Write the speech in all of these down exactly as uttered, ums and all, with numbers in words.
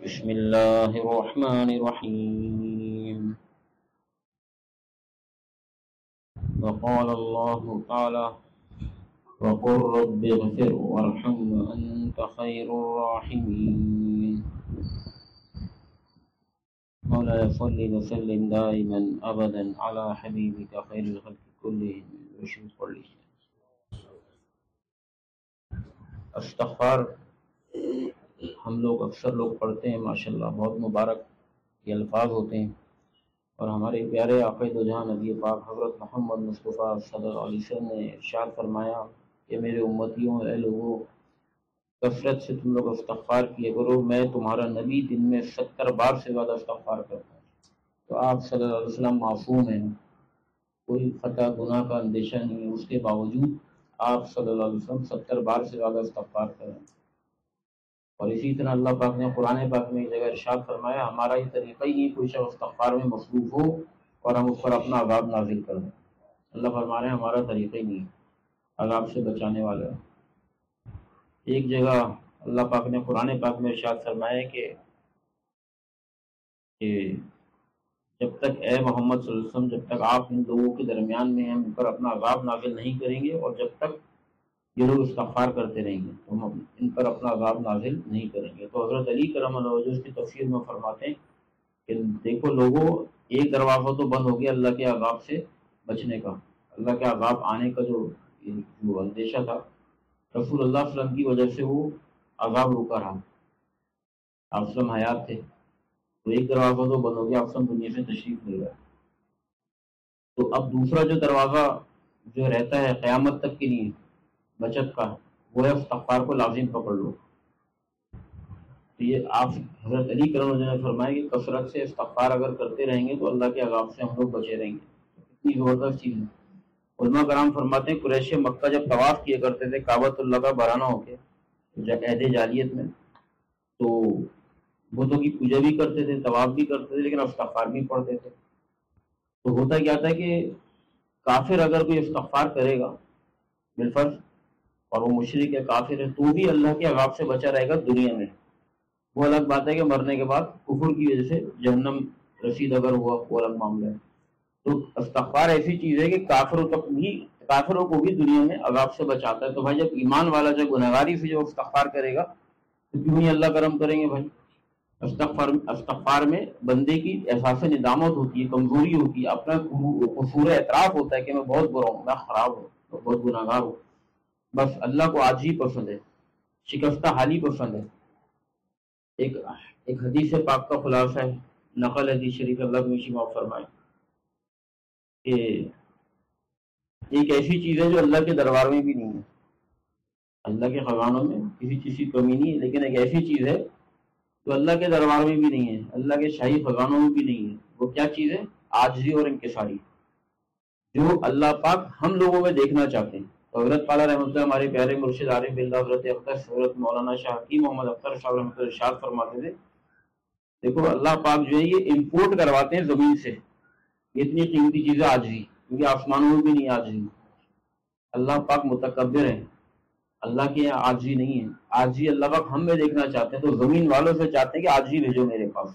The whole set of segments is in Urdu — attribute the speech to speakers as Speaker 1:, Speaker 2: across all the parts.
Speaker 1: بسم اللہ الرحمن الرحیم وقال اللہ تعالی وقل رب اغفر وارحم وانت خیر الراحمین مولاي صل وسلم دائما ابدا على حبيبك خير الخلق كلهم وشم كلهم. استغفار ہم لوگ اکثر لوگ پڑھتے ہیں، ماشاءاللہ بہت مبارک یہ الفاظ ہوتے ہیں، اور ہمارے پیارے آقا دو جہاں نبی پاک حضرت محمد مصطفیٰ صلی اللہ علیہ وسلم نے ارشاد فرمایا کہ میرے امتیوں اے لوگوں، کثرت سے تم لوگ استغفار کیے کرو، میں تمہارا نبی دن میں ستر بار سے زیادہ استغفار کرتا ہوں. تو آپ صلی اللہ علیہ وسلم معصوم ہیں، کوئی خطا گناہ کا اندیشہ نہیں ہے، اس کے باوجود آپ صلی اللہ علیہ وسلم ستر بار سے زیادہ استغفار کریں. اور اسی طرح اللہ پاک نے قرآن پاک میں ایک جگہ ارشاد فرمایا ہمارا یہ طریقہ ہی کوئی شخص استغفار میں مصروف ہو اور ہم اس پر اپنا عذاب نازل کر دیں. اللہ فرما رہے ہیں ہمارا طریقہ ہی نہیں عذاب سے بچانے والا ہے. ایک جگہ اللہ پاک نے قرآن پاک میں ارشاد فرمایا کہ کہ جب تک اے محمد صلی اللہ علیہ وسلم جب تک آپ ان لوگوں کے درمیان میں ہم ان پر اپنا عذاب نازل نہیں کریں گے اور جب تک یہ لوگ استغفار کرتے رہیں گے تو ہم ان پر اپنا عذاب نازل نہیں کریں گے. تو حضرت علی کرم اللہ وجہ اس کی تفسیر میں فرماتے ہیں کہ دیکھو لوگوں، ایک دروازہ تو بند ہو گیا اللہ کے عذاب سے بچنے کا، اللہ کے عذاب آنے کا جو جو اندیشہ تھا، رسول اللہ صلی اللہ علیہ وسلم کی وجہ سے وہ عذاب رکا رہا. آپ وسلم حیات تھے تو ایک دروازہ تو بند ہو گیا، آپ وسلم دنیا سے تشریف لے گئے. تو اب دوسرا جو دروازہ جو رہتا ہے قیامت تک کے لیے بچت کا، وہ ہے استغفار کو لازم پکڑ لو. تو یہ آپ حضرت علی کرم اللہ نے فرمایا کہ کثرت سے استغفار اگر کرتے رہیں گے تو اللہ کے عذاب سے ہم لوگ بچے رہیں گے. اتنی زبردست چیز ہے. علماء کرام فرماتے ہیں قریش مکہ جب طواف کیا کرتے تھے کعبۃ اللہ کا برانہ ہو کے عہد جاہلیت میں، تو بتوں کی پوجا بھی کرتے تھے، طواف بھی کرتے تھے، لیکن استغفار بھی پڑھتے تھے. تو ہوتا کیا تھا کہ کافر اگر کوئی استغفار کرے گا بالفرض اور وہ مشرک ہے کافر ہے تو بھی اللہ کے عذاب سے بچا رہے گا دنیا میں. وہ الگ بات ہے کہ مرنے کے بعد کفر کی وجہ سے جہنم رسید اگر ہوا وہ الگ معاملہ ہے. تو استغفار ایسی چیز ہے کہ کافروں تک بھی کافروں کو بھی دنیا میں عذاب سے بچاتا ہے. تو بھائی جب ایمان والا جب گنہگاری سے جو استغفار کرے گا تو کیوں نہیں اللہ کرم کریں گے بھائی. استغفار استغفار میں بندے کی احساس ندامت ہوتی ہے، کمزوری ہوتی ہے، اپنا قصور اعتراف ہوتا ہے کہ میں بہت برا ہوں، میں خراب ہوں، میں بہت گنہگار ہوں. بس اللہ کو عاجزی پسند ہے، شکستہ حالی پسند ہے. ایک ایک حدیث پاک کا خلاصہ ہے، نقل حدیث شریف اللہ کو معاف فرمائے کہ ایک ایسی چیز ہے جو اللہ کے دربار میں بھی نہیں ہے، اللہ کے خزانوں میں کسی چیز کی کمی نہیں ہے، لیکن ایک ایسی چیز ہے جو اللہ کے دربار میں بھی نہیں ہے، اللہ کے شاہی خزانوں میں بھی نہیں ہے. وہ کیا چیز ہے؟ عاجزی اور انکساری، جو اللہ پاک ہم لوگوں میں دیکھنا چاہتے ہیں. تو حضرت پالا رحمۃ اللہ ہمارے پیارے مرشد عارف باللہ حضرت اختر حضرت مولانا شاہ حکیم محمد اختر صاحب رحمۃ اللہ ارشاد فرماتے تھے دیکھو اللہ پاک جو ہے یہ امپورٹ کرواتے ہیں زمین سے اتنی قیمتی چیزیں عاجزی، کیونکہ آسمانوں میں بھی نہیں عاجزی. اللہ پاک متکبر ہے، اللہ کے یہاں عاجزی نہیں ہے. عاجزی اللہ پاک ہم میں دیکھنا چاہتے ہیں، تو زمین والوں سے چاہتے ہیں کہ عاجزی بھیجو میرے پاس.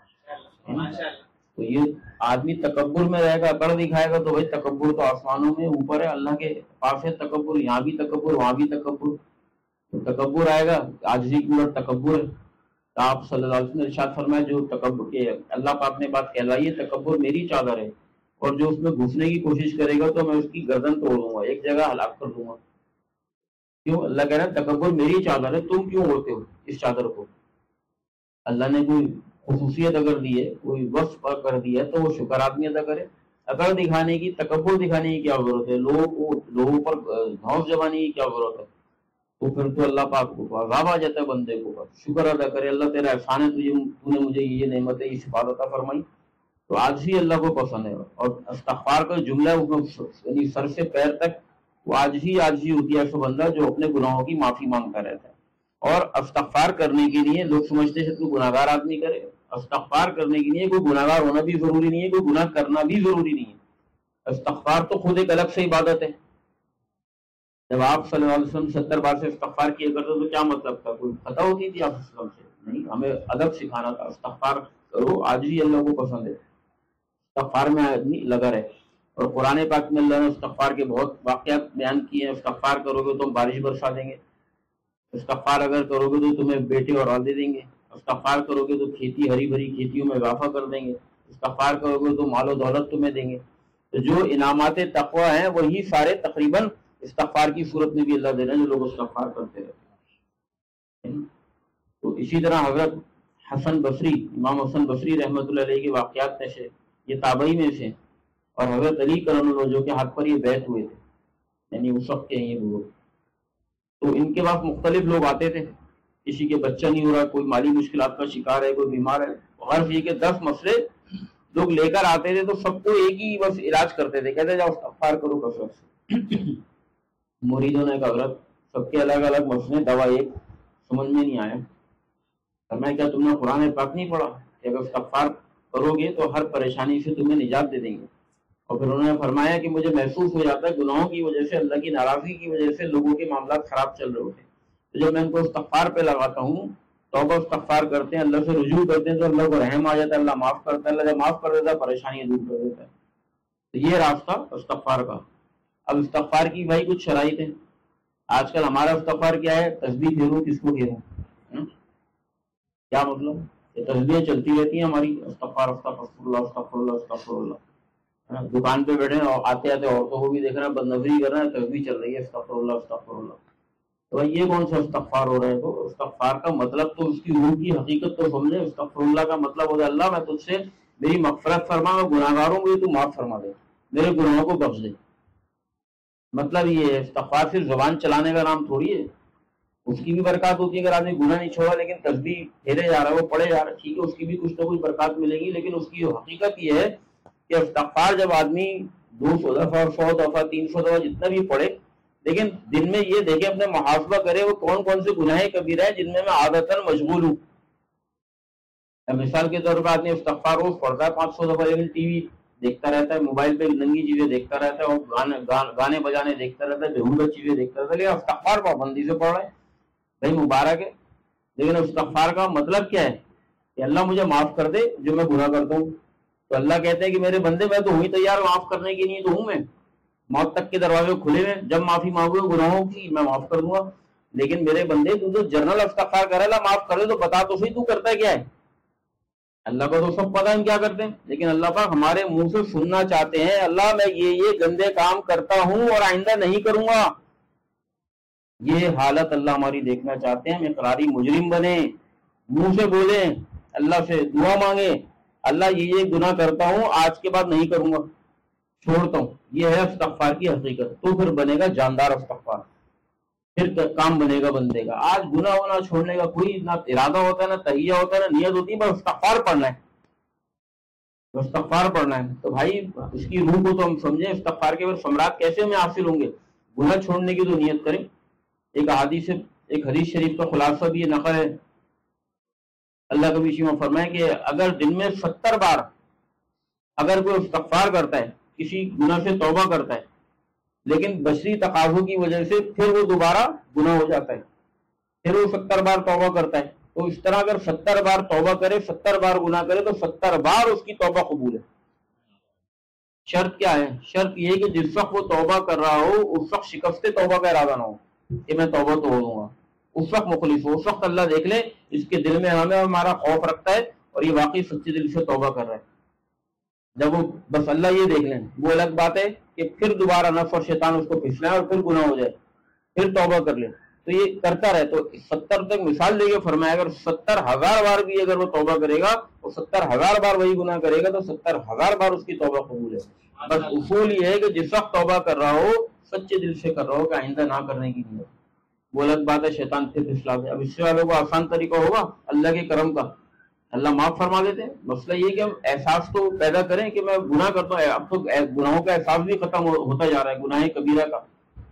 Speaker 1: تو یہ آدمی تکبر میں رہے گا، اکڑ دکھائے گا، تو بھائی تکبر تو آسمانوں میں اوپر ہے، اللہ کے پاس ہے تکبر، یہاں بھی تکبر وہاں بھی تکبر. تو تکبر آئے گا، عاجزی کی الٹ تکبر ہے. تو آپ صلی اللہ علیہ وسلم نے ارشاد فرمایا جو تکبر کے اللہ پاک نے بات کہلائی ہے تکبر میری چادر ہے، اور جو اس میں گھسنے کی کوشش کرے گا تو میں اس کی گردن توڑ دوں گا، ایک جگہ ہلاک کر دوں گا. کیوں؟ اللہ کہہ رہا ہے تکبر میری چادر ہے، تم کیوں اوڑھتے ہو اس چادر کو. اللہ نے کوئی خصوصیت اگر دی ہے، کوئی وصف کر دیا ہے تو وہ شکر آدمی ادا کرے. اکڑ دکھانے کی، تکبر دکھانے کی کیا ضرورت ہے؟ لوگوں کو لوگوں پر دھوس جمانے کی کیا ضرورت ہے؟ تو پھر تو اللہ پاک کو عذاب آ جاتا ہے بندے کو. شکر ادا کرے، اللہ تیرا احسان ہے، تجھے تو نے مجھے یہ نعمت ہے، اس حفاظت فرمائی. تو آج ہی اللہ کو پسند ہے. اور استغفار کا جملہ یعنی سر سے پیر تک وہ آج ہی آج ہی ہوتی ہے سو بندہ جو اپنے گناہوں کی معافی مانگتا رہتا ہے. اور استغفار کرنے کے لیے لوگ سمجھتے ہیں کوئی گناہ گار آدمی کرے، استغفار کرنے کے لیے کوئی گناہ گار ہونا بھی ضروری نہیں ہے، کوئی گناہ کرنا بھی ضروری نہیں ہے. استغفار تو خود ایک الگ سے عبادت ہے. جب آپ صلی اللہ علیہ وسلم ستر بار سے استغفار کیا کرتے تو کیا مطلب تھا؟ کوئی خطا ہوتی تھی آپ وسلم سے؟ نہیں، ہمیں ادب سکھانا تھا. استغفار کرو، آج بھی اللہ کو پسند ہے استغفار میں آدمی لگا رہے. اور قرآن پاک میں اللہ نے استغفار کے بہت واقعات بیان کیے ہیں. استغفار کرو گے تو ہم بارش برسا دیں گے، استغفار اگر کرو گے تو تمہیں بیٹے اور اولادیں دیں گے، استغفار کرو گے تو کھیتی ہری بھری کھیتیوں میں اضافہ کر دیں گے، استغفار کرو گے تو مال و دولت تمہیں دیں گے. تو جو انعامات تقوی ہیں وہی سارے تقریباً استغفار کی صورت میں بھی اللہ دے رہے ہیں جو لوگ استغفار کرتے رہتے ہیں. تو اسی طرح حضرت حسن بصری، امام حسن بصری رحمۃ اللہ علیہ کے واقعات میں سے، یہ تابعی میں سے، اور حضرت علی کرم اللہ جو کے ہاتھ پر یہ بیعت ہوئے تھے، یعنی اس وقت کے ہیں یہ لوگ. تو ان کے پاس مختلف لوگ آتے تھے، کسی کے بچہ نہیں ہو رہا، کوئی مالی مشکلات کا شکار ہے، کوئی بیمار ہے، غرض یہ کہ دس مسئلے لوگ لے کر آتے تھے تو سب کو ایک ہی بس علاج کرتے تھے، کہتے جاؤ استغفار کرو کثرت سے. مریدوں نے کہا حضرت سب کے الگ الگ مسئلے، دوا ایک سمجھ میں نہیں آیا. فرمایا کیا تم نے قرآن پاک نہیں پڑھا کہ اگر استغفار کرو گے تو ہر پریشانی سے تمہیں نجات دے دیں گے. اور پھر انہوں نے فرمایا کہ مجھے محسوس ہو جاتا ہے گناہوں کی وجہ سے، اللہ کی ناراضگی کی وجہ سے لوگوں کے معاملات خراب چل رہے ہوتے ہیں، تو جب میں ان کو استغفار پہ لگاتا ہوں، توبہ استغفار کرتے ہیں، اللہ سے رجوع کرتے ہیں، تو اللہ کو رحم آ جاتا ہے، اللہ معاف کرتا ہے، اللہ جب معاف کر دیتا ہے پریشانیاں دور کر دیتا ہے. تو یہ راستہ استغفار کا. اب استغفار کی بھائی کچھ شرائط ہیں. آج کل ہمارا استغفار کیا ہے؟ تسبیح پھیروں کس کو پھیروں؟ کیا مطلب؟ یہ تسبیحیں چلتی رہتی ہیں ہماری، استغفار استغفر اللہ استغفر اللہ استغفر اللہ. دکان پہ بیٹھے اور آتے آتے عورتوں کو بھی دیکھ رہے ہیں، بد نظری کر رہے ہیں، تسبیح چل رہی ہے استغفر اللہ استغفر اللہ. تو بھائی یہ کون سا استغفار ہو رہا ہے؟ تو استغفار کا مطلب تو اس کی روح کی حقیقت تو سمجھے. استغفر اللہ کا مطلب ہو جائے اللہ میں تجھ سے میری مغفرت فرما، میں گناہگار ہوں، مجھے تو معاف فرما دے، میرے گناہوں کو بخش دے. مطلب یہ ہے. استغفار صرف زبان چلانے کا نام تھوڑی ہے. اس کی بھی برکات ہوتی ہے اگر آدمی گناہ نہیں چھوڑا لیکن تسبیح پھیرے جا رہا ہے، وہ پڑھے جا رہا ہے، ٹھیک ہے، اس کی بھی کچھ نہ کچھ برکات ملے گی. لیکن اس کی حقیقت یہ ہے کہ استغفار جب آدمی دو سو دفعہ، سو دفعہ، تین سو دفعہ جتنا بھی پڑھے، لیکن دن میں یہ دیکھے، اپنے محاسبہ کرے وہ کون کون سے گناہ کبیرہ ہیں جن میں میں عادتاً مشغول ہوں. مثال کے طور پر آدمی استغفار روز پڑھتا ہے پانچ سو دفعہ، لیکن ٹی وی دیکھتا رہتا ہے، موبائل پہ ننگی چیزیں دیکھتا رہتا ہے، اور گانے گانے بجانے دیکھتا رہتا ہے، بےہودہ چیزیں دیکھتا رہتا ہے، لیکن استغفار پابندی سے پڑھ رہے ہیں. بھائی مبارک ہے. لیکن استغفار کا مطلب کیا ہے؟ کہ اللہ مجھے معاف کر دے جو میں گناہ کرتا ہوں. تو اللہ کہتے ہیں کہ میرے بندے میں تو ہوں ہی تیار معاف کرنے کی، نہیں تو ہوں میں، موت تک کے دروازے کھلے ہوئے، جب معافی مانگو گناہوں کی میں معاف کر دوں گا. لیکن میرے بندے تو جو جنرل استغفار کر اللہ معاف کر دے تو بتا تو صحیح تو کرتا ہے کیا ہے؟ اللہ کو تو سب پتہ ہم کیا کرتے ہیں، لیکن اللہ پاک ہمارے منہ سے سننا چاہتے ہیں اللہ میں یہ یہ گندے کام کرتا ہوں اور آئندہ نہیں کروں گا. یہ حالت اللہ ہماری دیکھنا چاہتے ہیں. ہم اقراری مجرم بنے، منہ سے بولیں، اللہ سے دعا مانگے اللہ یہ یہ گناہ کرتا ہوں، آج کے بعد نہیں کروں گا، چھوڑتا ہوں. یہ ہے استغفار کی حقیقت. تو پھر بنے گا جاندار استغفار، پھر کام بنے گا بندے کا. آج گناہ ہونا چھوڑنے کا کوئی نہ ارادہ ہوتا ہے، نہ تہیہ ہوتا ہے، نہ نیت ہوتی ہے، بس استغفار پڑھنا ہے، استغفار پڑھنا ہے. تو بھائی اس کی روح کو تو ہم سمجھیں. استغفار کے بعد ثمرات کیسے ہمیں حاصل ہوں گے؟ گناہ چھوڑنے کی تو نیت کریں. ایک حدیث ایک حدیث شریف کا خلاصہ بھی یہ نقل ہے. اللہ کبھی شیما فرمائے کہ اگر دن میں ستر بار اگر کوئی استغفار کرتا ہے، کسی گناہ سے توبہ کرتا ہے، لیکن بشری تقاضوں کی وجہ سے پھر وہ دوبارہ گناہ ہو جاتا ہے، پھر وہ ستر بار توبہ کرتا ہے، تو اس طرح اگر ستر بار توبہ کرے، ستر بار گناہ کرے، تو ستر بار اس کی توبہ قبول ہے. شرط کیا ہے؟ شرط یہ کہ جس وقت وہ توبہ کر رہا ہو اس وقت شکست توبہ کا ارادہ نہ ہو کہ میں توبہ توڑ دوں گا. اس وقت مخلص ہو، اس وقت اللہ دیکھ لے اس کے دل میں ہمیں ہمارا خوف رکھتا ہے اور یہ واقعی سچے دل سے توبہ کر رہا ہے. جب وہ بس اللہ یہ دیکھ لیں، وہ الگ بات ہے کہ پھر دوبارہ نفس اور شیطان اس کو پھسلائے اور پھر گناہ ہو جائے، پھر توبہ کر لے. تو یہ کرتا رہے. تو ستر تک مثال دے کے فرمایا اگر ستر ہزار بار بھی اگر وہ توبہ کرے گا اور ستر ہزار بار وہی گناہ کرے گا تو ستر ہزار بار اس کی توبہ قبول ہے. بس اصول یہ ہے کہ جس وقت توبہ کر رہا ہو سچے دل سے کر رہا ہو کہ آئندہ نہ کرنے کی نیت. وہ الگ بات ہے شیطان پھر پھسلا دے. اب اس سے والوں کو آسان طریقہ ہوگا اللہ کے کرم کا، اللہ معاف فرما دیتے ہیں. مسئلہ یہ کہ ہم احساس تو پیدا کریں کہ میں گناہ کرتا ہوں. اب تو گناہوں کا احساس بھی ختم ہوتا جا رہا ہے، گناہ کبیرہ کا.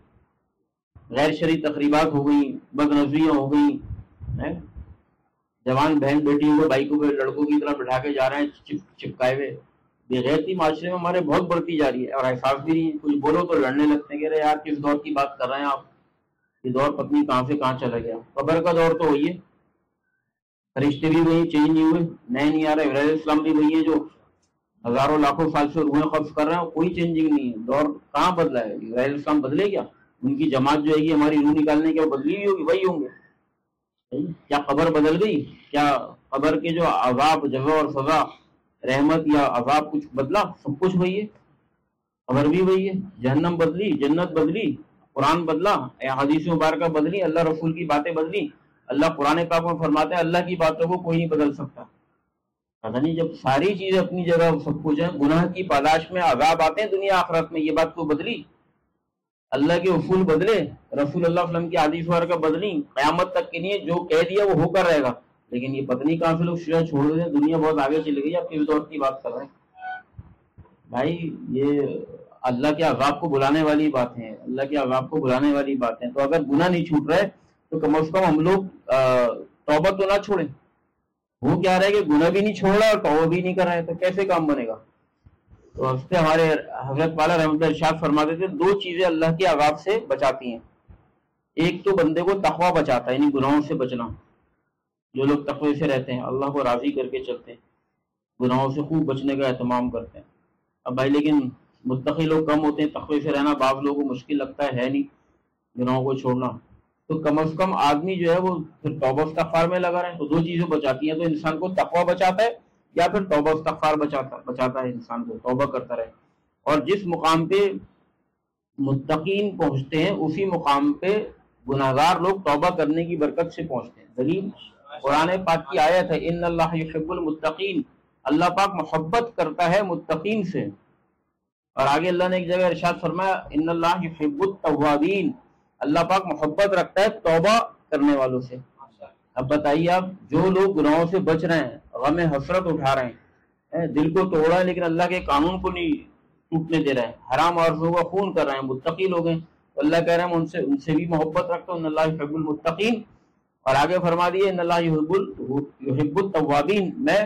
Speaker 1: غیر شرعی تقریبات ہو گئی، بد نظریاں ہو گئی، جوان بہن بیٹیوں کو بائکوں پہ لڑکوں کی طرح بٹھا کے جا رہے ہیں چپ چپکائے ہوئے. بےغیرتی معاشرے میں ہمارے بہت بڑھتی جا رہی ہے اور احساس بھی نہیں. کچھ بولو تو لڑنے لگتے ہیں کہ یار کس دور کی بات کر رہے ہیں آپ، یہ دور پتنی کہاں سے کہاں چلا گیا. قبر کا دور تو وہی ہے. فرشتے بھی وہی، چینج نہیں ہوئے، نئے نہیں آ رہے، ابراہیم السلام بھی وہی ہے جو ہزاروں لاکھوں سال سے روحیں قبض کر رہے ہیں، کوئی چینجنگ نہیں ہے، دور کہاں بدلا ہے؟ ابراہیم السلام بدلے کیا؟ ان کی جماعت جو ہے گی ہماری روح نکالنے کے بدلی ہوئی ہوگی، وہی ہوں گے۔ کیا قبر بدل گئی؟ کیا قبر کے جو عذاب، جزا اور سزا، رحمت یا عذاب کچھ بدلا؟ سب کچھ وہی ہے، قبر بھی وہی ہے، جہنم بدلی، جنت بدلی، قرآن بدلا، حدیث مبارکہ بدلی، اللہ رسول کی باتیں بدلی۔ اللہ قرآن پاک میں فرماتے ہیں اللہ کی باتوں کو کوئی نہیں بدل سکتا۔ پتہ نہیں جب ساری چیزیں اپنی جگہ سب کچھ ہے، گناہ کی پاداش میں عذاب آتے ہیں دنیا آخرت میں، یہ بات کو بدلی؟ اللہ کے اصول بدلے، رسول اللہ صلی اللہ علیہ وسلم کی حدیث مبارکہ بدلی، قیامت تک کے لیے جو کہہ دیا وہ ہو کر رہے گا۔ لیکن یہ پتہ نہیں کہاں سے لوگ شیعہ چھوڑ دیں، دنیا بہت آگے چلی گئی، آپ کس دور کی بات کر رہے ہیں بھائی؟ یہ اللہ کے عذاب کو بلانے والی باتیں ہیں، اللہ کے عذاب کو بلانے والی باتیں ہیں۔ تو اگر گناہ نہیں چھوٹ رہے تو کم از کم ہم لوگ توبہ تو نہ چھوڑیں۔ وہ کیا رہے کہ گناہ بھی نہیں چھوڑ رہا اور توبہ بھی نہیں کر رہے، تو کیسے کام بنے گا؟ تو اس سے ہمارے حضرت والا رحمۃ اللہ ارشاد فرماتے تھے دو چیزیں اللہ کے عذاب سے بچاتی ہیں۔ ایک تو بندے کو تقویٰ بچاتا ہے، یعنی گناہوں سے بچنا۔ جو لوگ تقوی سے رہتے ہیں، اللہ کو راضی کر کے چلتے ہیں، گناہوں سے خوب بچنے کا اہتمام کرتے ہیں۔ اب بھائی لیکن متقی لوگ کم ہوتے ہیں، تقوی سے رہنا بعض لوگوں کو مشکل لگتا ہے ہے نہیں گناہوں کو چھوڑنا، تو کم از کم آدمی جو ہے وہ پھر توبہ استغفار میں لگا رہے۔ تو دو چیزیں بچاتی ہیں، تو انسان کو تقویٰ بچاتا ہے یا پھر توبہ استغفار بچاتا بچاتا ہے انسان کو، توبہ کرتا رہے۔ اور جس مقام پہ متقین پہنچتے ہیں اسی مقام پہ گناہگار لوگ توبہ کرنے کی برکت سے پہنچتے ہیں۔ دلیل قرآن پاک کی آیت ہے ان اللہ یحب المتقین، اللہ پاک محبت کرتا ہے متقین سے۔ اور آگے اللہ نے ایک جگہ ارشاد فرمایا ان اللہ یحب التوابین، اللہ پاک محبت رکھتا ہے توبہ کرنے والوں سے۔ اب بتائیے آپ، جو لوگ گناہوں سے بچ رہے ہیں، غم حسرت اٹھا رہے ہیں، دل کو توڑا ہے لیکن اللہ کے قانون کو نہیں ٹوٹنے دے رہے ہیں، حرام عورتوں کا خون کر رہے ہیں، متقی لوگ ہیں، تو اللہ کہہ رہے ہیں ان سے ان سے بھی محبت رکھتا ہوں، ان اللہ یحب المتقین۔ اور آگے فرما دیے ان اللہ یحب یحب التوابین، میں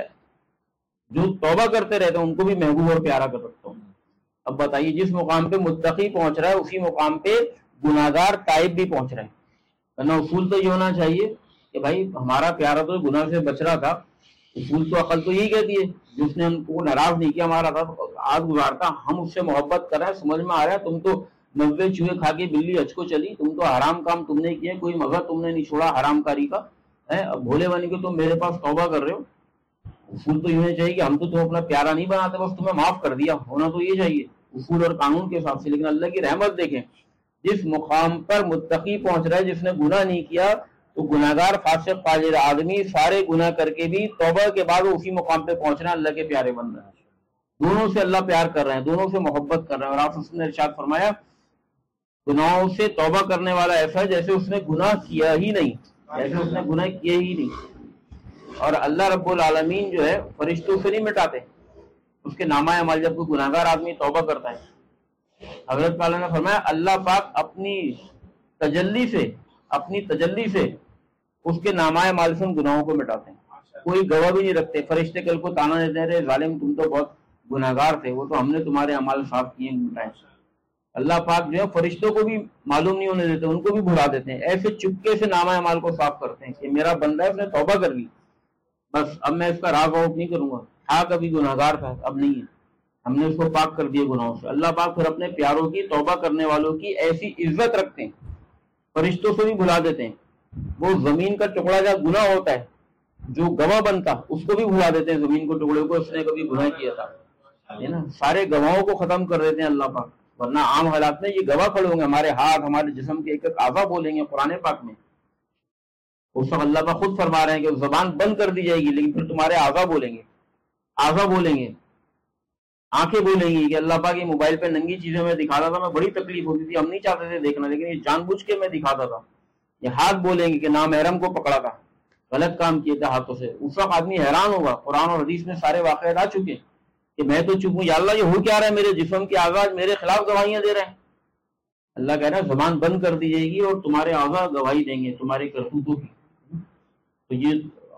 Speaker 1: جو توبہ کرتے رہتے ہیں ان کو بھی محبوب اور پیارا کر رکھتا ہوں۔ اب بتائیے جس مقام پہ متقی پہنچ رہا ہے اسی مقام پہ گناہگار تائب بھی پہنچ رہے ہیں، ورنہ اصول تو یہ ہونا چاہیے کہ بھائی ہمارا پیارا تو گناہ سے بچ رہا تھا، اصول تو عقل تو یہی کہتی ہے جس نے ہم کو ناراض نہیں کیا، ہمارا تھا آج گزارتا، ہم اس سے محبت کر رہے ہیں، سمجھ میں آ رہا ہے تم تو نوے چوہے کھا کے بلی حج کو چلی، تم تو حرام کام تم نے کیے، کوئی مزہ تم نے نہیں چھوڑا حرام کاری کا، اب بھولے بنے کے تم میرے پاس توبہ کر رہے ہو۔ اصول تو یہ ہونا چاہیے کہ ہم تو تمہیں اپنا پیارا نہیں بناتے، بس تمہیں معاف کر دیا، ہونا تو یہ چاہیے اصول اور قانون کے حساب سے۔ لیکن اللہ کی رحمت دیکھیں، جس مقام پر متقی پہنچ رہا ہے، جس نے گناہ نہیں کیا، تو گناہگار فاسق فاجر آدمی سارے گناہ کر کے بھی توبہ کے بعد وہ اسی مقام پہ پہنچ رہے ہیں، اللہ کے پیارے بن رہے ہیں، دونوں سے اللہ پیار کر رہے ہیں، دونوں سے محبت کر رہے ہیں۔ اور آپ نے ارشاد فرمایا گناہوں سے توبہ کرنے والا ایسا ہے جیسے اس نے گناہ کیا ہی نہیں، جیسے اس نے گناہ کیے ہی نہیں۔ اور اللہ رب العالمین جو ہے فرشتوں سے نہیں مٹاتے اس کے نامہ اعمال جب کوئی گناہگار آدمی توبہ کرتا ہے۔ حضرت تعالیٰ نے فرمایا اللہ پاک اپنی تجلی سے اپنی تجلی سے اس کے نامہ اعمال سے ان گناہوں کو مٹاتے ہیں، کوئی گواہ بھی نہیں رکھتے۔ فرشتے کل کو تانا نہیں دے رہے ظالم تم تو بہت گناہگار تھے، وہ تو ہم نے تمہارے اعمال صاف کیے مٹائے۔ اللہ پاک جو ہے فرشتوں کو بھی معلوم نہیں ہونے دیتے، ان کو بھی بھلا دیتے ہیں، ایسے چپکے سے نامہ اعمال کو صاف کرتے ہیں کہ میرا بندہ ہے اس نے توبہ کر لی، بس اب میں اس کا راگ آؤٹ نہیں کروں گا، تھا کبھی گناہگار تھا اب نہیں ہے، ہم نے اس کو پاک کر دیا گناہوں سے۔ اللہ پاک پھر اپنے پیاروں کی توبہ کرنے والوں کی ایسی عزت رکھتے ہیں، فرشتوں سے بھی بھلا دیتے ہیں۔ وہ زمین کا ٹکڑا جب گناہ ہوتا ہے جو گواہ بنتا اس کو بھی بھلا دیتے ہیں، زمین کو ٹکڑے کو اس نے کبھی گناہ کیا تھا، ہے نا، سارے گواہوں کو ختم کر دیتے ہیں اللہ پاک۔ ورنہ عام حالات میں یہ گواہ کھڑے ہوں گے، ہمارے ہاتھ ہمارے جسم کے ایک ایک اعضاء بولیں گے قرآن پاک میں، اس وقت اللہ پاک خود فرما رہے ہیں کہ زبان بند کر دی جائے گی لیکن پھر تمہارے اعضاء بولیں گے، اعضاء بولیں گے، آنکھیں بولیں گی کہ اللہ پاک یہ موبائل پہ ننگی چیزیں میں دکھاتا تھا، میں بڑی تکلیف ہوتی تھی، ہم نہیں چاہتے تھے دیکھنا لیکن یہ جان بوجھ کے میں دکھاتا تھا۔ یہ ہاتھ بولیں گے کہ نامحرم کو پکڑا تھا، غلط کام کیے تھے ہاتھوں سے، اس وقت آدمی حیران ہوگا۔ قرآن اور حدیث میں سارے واقعات آ چکے کہ میں تو چپ ہوں، یا اللہ یہ ہو کیا رہا ہے، میرے جسم کے اعضاء میرے خلاف گواہیاں دے رہے ہیں۔ اللہ کہہ رہا ہے زبان بند کر دی جائے گی اور تمہارے اعضاء گواہی دیں گے تمہارے کرتوتوں کی۔ تو یہ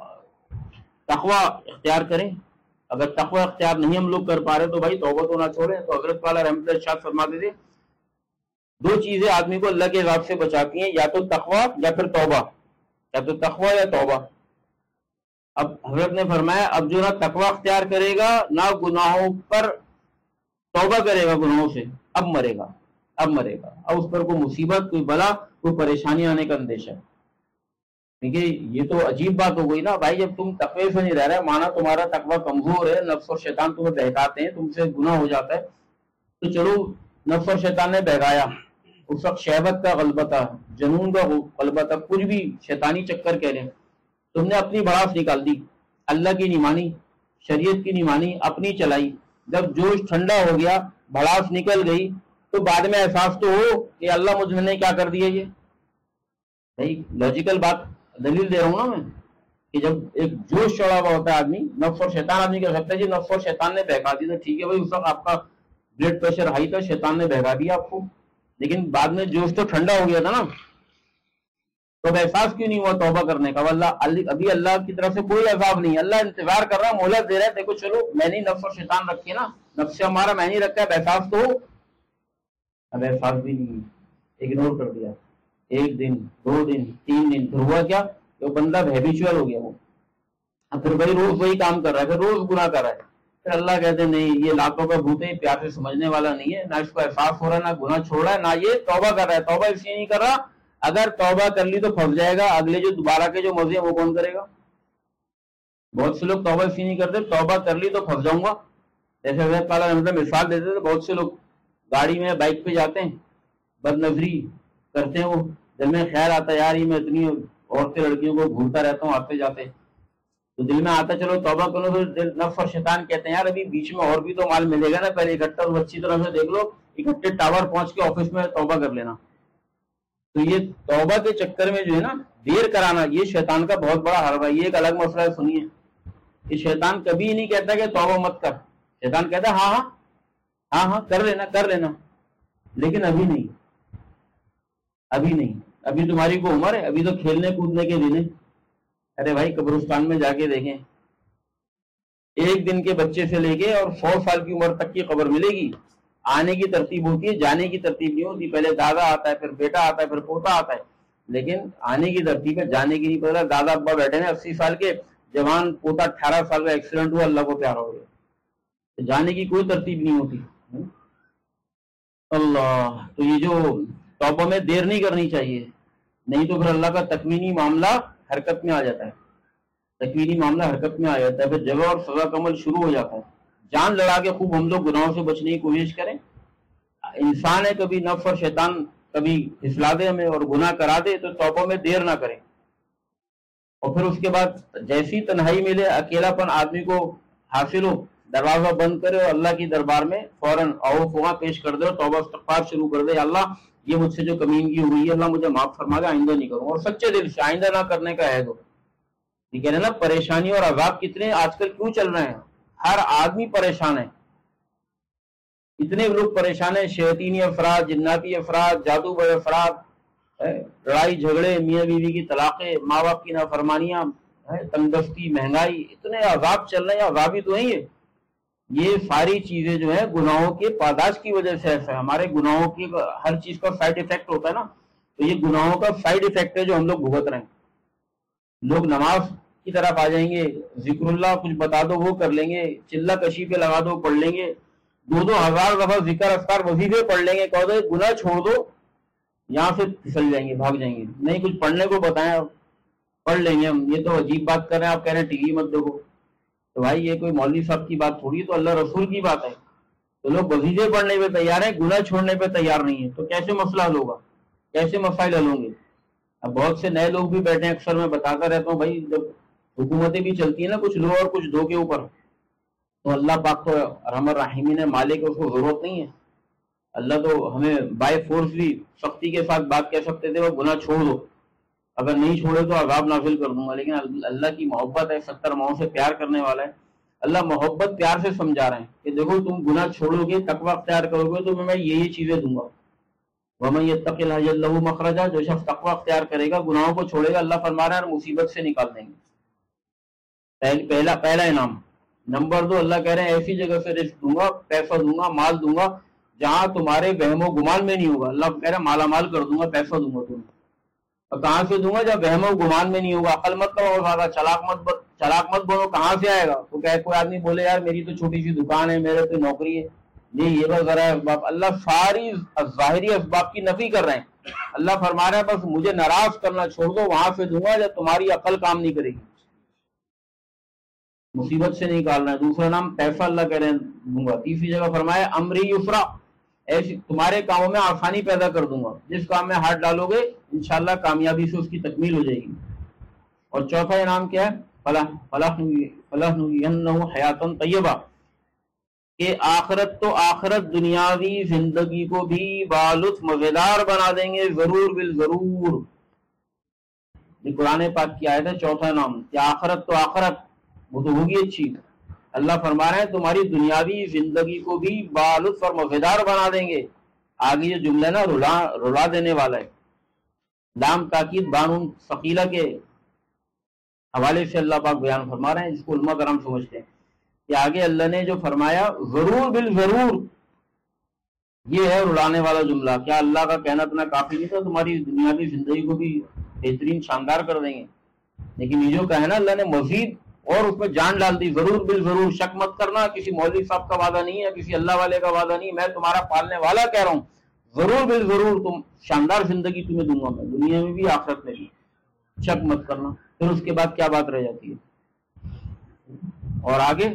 Speaker 1: تقویٰ اختیار کریں، اگر تقویٰ اختیار نہیں ہم لوگ کر پا رہے تو بھائی توبہ تو نہ چھوڑیں۔ تو حضرت والا رحمۃ اللہ ارشاد فرماتے تھے دو چیزیں آدمی کو اللہ کے عذاب سے بچاتی ہیں، یا تو تقویٰ یا پھر توبہ، یا تو تقویٰ یا توبہ۔ اب حضرت نے فرمایا اب جو نہ تقوی اختیار کرے گا نہ گناہوں پر توبہ کرے گا گناہوں سے، اب مرے گا اب مرے گا اب اس پر کوئی مصیبت، کوئی بلا، کوئی پریشانی آنے کا اندیشہ ہے. ٹھیک ہے، یہ تو عجیب بات ہو گئی نا بھائی. جب تم تقوی سے نہیں رہ رہے، مانا تمہارا تقوی کمزور ہے، نفس اور شیطان تمہیں بہکاتے ہیں، تم سے گناہ ہو جاتا ہے، تو چلو نفس اور شیطان نے بہکایا، اس وقت شہوت کا غلبہ تھا، جنون کا غلبہ تھا، کچھ بھی شیطانی چکر کہہ لیں، تم نے اپنی بڑاس نکال دی، اللہ کی نہیں مانی، شریعت کی نہیں مانی، اپنی چلائی. جب جوش ٹھنڈا ہو گیا، بڑاس نکل گئی، تو بعد میں احساس تو ہو کہ اللہ مجھ نے کیا کر دیا. یہ بھائی لاجیکل بات دلیل دے رہا ہوں نا میں، کہ جب ایک جوش چڑھا ہوا ہوتا ہے آدمی، نفس اور شیطان آدمی کہہ سکتا ہے جی نفس اور شیطان نے بہکا دی، تو ٹھیک ہے بھائی، اس وقت آپ کا بلڈ پریشر ہائی تھا، شیطان نے بہکا دیا آپ کو، لیکن بعد میں جوش تو ٹھنڈا ہو گیا تھا نا. تو اب احساس کیوں نہیں ہوا توبہ کرنے کا؟ اللہ ابھی اللہ کی طرف سے کوئی عذاب نہیں، اللہ انتظار کر رہا ہے، مہلت دے رہا ہے، دیکھو چلو میں نے نفس اور شیطان رکھے نا، نفس ہمارا میں نہیں رکھا ہے، اب احساس تو ہو. اب احساس بھی نہیں، اگنور کر دیا. ایک دن، دو دن، تین دن، پھر ہوا کیا؟ جو بندہ ہیبیچوئل ہو گیا، وہ اب پھر وہی روز وہی کام کر رہا ہے، پھر روز گناہ کر رہا ہے. پھر اللہ کہتے ہیں نہیں، یہ لاکھوں کا بھوت ہے، پیار سے سمجھنے والا نہیں ہے، نہ اس کو احساس ہو رہا ہے، نہ گناہ چھوڑ رہا ہے، نہ یہ توبہ کر رہا ہے. توبہ اس لیے نہیں کر رہا، اگر توبہ کر لی تو پھنس جائے گا، اگلے جو دوبارہ کے جو مزے ہیں وہ کون کرے گا؟ بہت سے لوگ توبہ اس لیے نہیں کرتے، توبہ کر لی تو پھنس جاؤں گا. جیسے حضرت تعالیٰ نے مثال دیتے تھے، بہت سے لوگ گاڑی میں بائک پہ جاتے ہیں، بد نظری کرتے ہیں، وہ دل میں خیال آتا ہے یار یہ میں اتنی عورتیں لڑکیوں کو گھومتا رہتا ہوں آتے جاتے، تو دل میں آتا چلو توبہ کرو، پھر نفس اور شیطان کہتے ہیں یار ابھی بیچ میں اور بھی تو مال ملے گا نا، پہلے اکٹھا تو اچھی طرح سے دیکھ لو، اکٹھے ٹاور پہنچ کے آفس میں توبہ کر لینا. تو یہ توبہ کے چکر میں جو ہے نا دیر کرانا، یہ شیطان کا بہت بڑا حربہ ہے. یہ ایک الگ مسئلہ ہے، سنیے. یہ شیطان کبھی نہیں کہتا کہ توبہ مت کر، شیطان کہتا ہے ہاں ہاں ہاں ہاں کر لینا کر لینا، لیکن ابھی نہیں، ابھی نہیں، ابھی تمہاری کو عمر ہے، ابھی تو کھیلنے کودنے کے دن ہے. ارے بھائی قبرستان میں جا کے دیکھیں، ایک دن کے بچے سے لے کے اور سو سال کی عمر تک کی قبر ملے گی. آنے کی ترتیب ہوتی ہے، جانے کی ترتیب نہیں ہوتی. پہلے دادا آتا ہے، پھر بیٹا آتا ہے، پھر پوتا آتا ہے، لیکن آنے کی ترتیب ہے، جانے کی نہیں. پتا دادا ابا بیٹھے ہیں اسی سال کے، جوان پوتا اٹھارہ سال کا، ایکسیڈنٹ ہوا، اللہ کو پیارا ہو گیا، جانے کی کوئی ترتیب نہیں ہوتی. اللہ، تو یہ جو توبہ میں دیر نہیں کرنی چاہیے، نہیں تو پھر اللہ کا تکوینی معاملہ حرکت میں آ جاتا ہے، تکوینی معاملہ حرکت میں آ جاتا ہے، پھر جزا اور سزا کا عمل شروع ہو جاتا ہے. جان لڑا کے خوب ہم لوگ گناہوں سے بچنے کی کوشش کریں. انسان ہے، کبھی نفس اور شیطان کبھی پھسلا دے ہمیں اور گناہ کرا دے، تو توبہ میں دیر نہ کریں. اور پھر اس کے بعد جیسی تنہائی ملے، اکیلا پن آدمی کو حاصل ہو، دروازہ بند کرے اور اللہ کی دربار میں فوراً آؤ فواں پیش کر دے اور توبہ استغفار شروع کر دے. اللہ یہ مجھ سے جو کمینگی ہوئی ہے اللہ مجھے معاف فرما دے، آئندہ نہیں کروں. اور سچے دل سے آئندہ نہ کرنے کا ہے. تو یہ کہہ رہے نا پریشانی اور عذاب کتنے آج کل کیوں چل رہے ہیں، ہر آدمی پریشان ہے، اتنے لوگ پریشان ہیں، شیاطینی افراد، جناتی افراد، جادو گر افراد، لڑائی جھگڑے، میاں بیوی کی طلاقیں، ماں باپ کی نافرمانیاں، تنگدستی، مہنگائی، اتنے عذاب چل رہے ہیں. عذاب ہی تو ہیں یہ یہ ساری چیزیں جو ہیں گناہوں کے پاداش کی وجہ سے ایسا ہے. ہمارے گناہوں کی ہر چیز کا سائیڈ افیکٹ ہوتا ہے نا، تو یہ گناہوں کا سائیڈ افیکٹ ہے جو ہم لوگ بھگت رہے ہیں. لوگ نماز کی طرف آ جائیں گے، ذکر اللہ کچھ بتا دو وہ کر لیں گے، چلہ کشی پہ لگا دو پڑھ لیں گے، دو دو ہزار دفعہ ذکر اذکار وظیفے پڑھ لیں گے، کہو دو گناہ چھوڑ دو، یہاں سے پھسل جائیں گے، بھاگ جائیں گے. نہیں کچھ پڑھنے کو بتائیں، پڑھ لیں گے ہم. یہ تو عجیب بات کر رہے ہیں آپ، کہہ رہے ہیں ٹی وی مت دیکھو. تو بھائی یہ کوئی مولوی صاحب کی بات تھوڑی، تو اللہ رسول کی بات ہے. تو لوگ وظیفے پڑھنے پہ تیار ہیں، گناہ چھوڑنے پہ تیار نہیں ہے، تو کیسے مسئلہ حل ہوگا، کیسے مسائل حل ہوں گے؟ اب بہت سے نئے لوگ بھی بیٹھے ہیں، اکثر میں بتاتا رہتا ہوں بھائی جب حکومتیں بھی چلتی ہیں نا، کچھ لو اور کچھ دو کے اوپر، تو اللہ پاک تو ارحم الراحمین ہے، مالک ہے، اس کو ضرورت نہیں ہے. اللہ تو ہمیں بائی فورس بھی سختی کے ساتھ بات کہہ سکتے تھے، وہ گناہ چھوڑ دو، اگر نہیں چھوڑے تو عذاب نازل کر دوں گا. لیکن اللہ کی محبت ہے، ستر ماؤں سے پیار کرنے والا ہے. اللہ محبت پیار سے سمجھا رہے ہیں کہ دیکھو تم گناہ چھوڑو گے، تقوی اختیار کرو گے، تو میں یہ یہ چیزیں دوں گا. وَمَن يَتَّقِ اللَّهَ يَجْعَل لَّهُ مَخْرَجًا، جو شخص تقوی اختیار کرے گا، گناہوں کو چھوڑے گا، اللہ فرما رہا ہے مصیبت سے نکال دیں گے. پہلا پہلا انعام. نمبر دو، اللہ کہہ رہے ہیں ایسی جگہ سے رزق دوں گا، پیسہ دوں گا، مال دوں گا جہاں تمہارے وہم و گمان میں نہیں ہوگا. اللہ کہہ رہے ہیں مالا مال کر دوں گا، پیسہ دوں گا تمہیں. اور کہاں سے دوں گا؟ جب وہم و گمان میں نہیں ہوگا. عقل مت کرو زیادہ، چلاک مت چلاک مت بولو کہاں سے آئے گا. تو کہ کوئی آدمی بولے یار میری تو چھوٹی سی دکان ہے, میرے تو نوکری ہے, نہیں یہ بس ذرا اسباب. اللہ ساری ظاہری اسباب کی نفی کر رہے ہیں. اللہ فرما رہا ہے بس مجھے ناراض کرنا چھوڑ دو, وہاں سے دوں گا جب تمہاری عقل کام نہیں کرے گی, مصیبت سے نہیں نکالنا ہے. دوسرا نام پیسہ اللہ کہہ رہے ہیں دوں گا. تیسری جگہ فرمایا امری یسرا, ایسی تمہارے کاموں میں آسانی پیدا کر دوں گا, جس کام میں ہاتھ ڈالو گے انشاءاللہ کامیابی سے اس کی تکمیل ہو جائے گی. اور چوتھا انعام کیا ہے, فلاح فلاح فلاح حیاتن طیبہ, کہ آخرت تو آخرت دنیاوی زندگی کو بھی بالطف مزیدار بنا دیں گے ضرور بالضرور. یہ قرآن پاک کی آیت ہے. چوتھا نام کہ آخرت تو آخرت وہ تو ہوگی اچھی. اللہ فرما رہے ہیں تمہاری دنیاوی زندگی کو بھی بالطف اور مزیدار بنا دیں گے. آگے یہ جملہ نا رلا رلا دینے والا ہے. لام تاکید بانون ثقیلہ کے حوالے سے اللہ پاک بیان فرما رہے ہیں, جس کو علماء کرام سمجھتے ہیں کہ آگے اللہ نے جو فرمایا ضرور بالضرور, یہ ہے رلانے والا جملہ. کیا اللہ کا کہنا اتنا کافی نہیں تھا تمہاری دنیاوی زندگی کو بھی بہترین شاندار کر دیں گے؟ لیکن یہ جو کہنا اللہ نے مزید اور اس میں جان ڈال دی. ضرور بالضرور, شک مت کرنا, کسی مولوی صاحب کا وعدہ نہیں ہے, کسی اللہ والے کا وعدہ نہیں, میں تمہارا پالنے والا کہہ رہا ہوں. ضرور بالضرور تم شاندار زندگی تمہیں دوں گا میں, دنیا میں بھی آخرت میں بھی, شک مت کرنا. پھر اس کے بعد کیا بات رہ جاتی ہے؟ اور آگے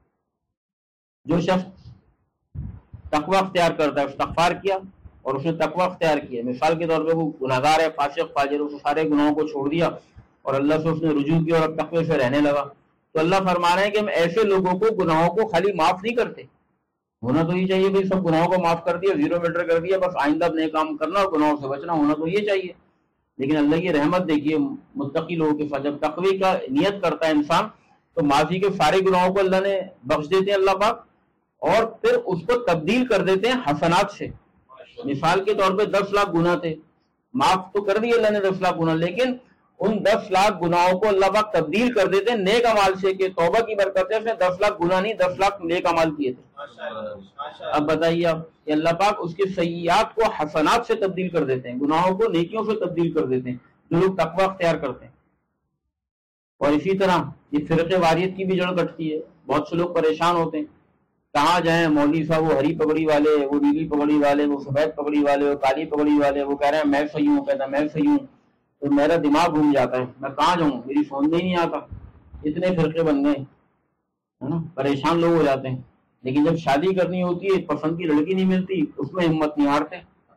Speaker 1: جو شخص تقوی اختیار کرتا ہے, استغفار کیا اور اس نے تقوی اختیار کیا, مثال کے طور پہ وہ گناہگار ہے, فاسق فاجر, اس نے سارے گناہوں کو چھوڑ دیا اور اللہ سے اس نے رجوع کیا اور تقوی سے رہنے لگا, تو اللہ فرما رہے ہیں کہ ہم ایسے لوگوں کو گناہوں کو خالی معاف نہیں کرتے. ہونا تو یہ چاہیے بھائی سب گناہوں کو معاف کر دیا, زیرو میٹر کر دیا, بس آئندہ اپنے کام کرنا اور گناہوں سے بچنا, ہونا تو یہ چاہیے. لیکن اللہ کی رحمت دیکھیے متقی لوگوں کے ساتھ, جب تقوی کا نیت کرتا ہے انسان تو ماضی کے سارے گناہوں کو اللہ نے بخش دیتے ہیں اللہ پاک, اور پھر اس کو تبدیل کر دیتے ہیں حسنات سے. مثال کے طور پہ دس لاکھ گناہ تھے, معاف تو کر دیے اللہ نے دس لاکھ گناہ, لیکن ان دس لاکھ گناہوں کو اللہ پاک تبدیل کر دیتے ہیں نیک اعمال سے, کہ توبہ کی برکت ہے اس نے دس لاکھ گناہ نہیں دس لاکھ نیک اعمال کیے تھے. اب بتائیے آپ کہ اللہ پاک اس کے سیئات کو حسنات سے تبدیل کر دیتے ہیں, گناہوں کو نیکیوں سے تبدیل کر دیتے ہیں جو لوگ تقوی اختیار کرتے ہیں. اور اسی طرح یہ فرقے واریت کی بھی جڑ کٹتی ہے. بہت سے لوگ پریشان ہوتے ہیں, کہاں جائیں, مولوی صاحب وہ ہری پگڑی والے, وہ نیلی پگڑی والے, وہ سفید پگڑی والے, وہ کالی پگڑی والے, وہ کہہ رہے ہیں میں صحیح ہوں, کہتا ہے میں صحیح ہوں, تو میرا دماغ گھوم جاتا ہے, میں کہاں جاؤں, میری سمجھ میں ہی نہیں آتا. اتنے فرقے بن گئے ہے نا, پریشان لوگ ہو جاتے ہیں. لیکن جب شادی کرنی ہوتی ہے, پسند کی لڑکی نہیں ملتی, اس میں ہمت نہیں ہارتے,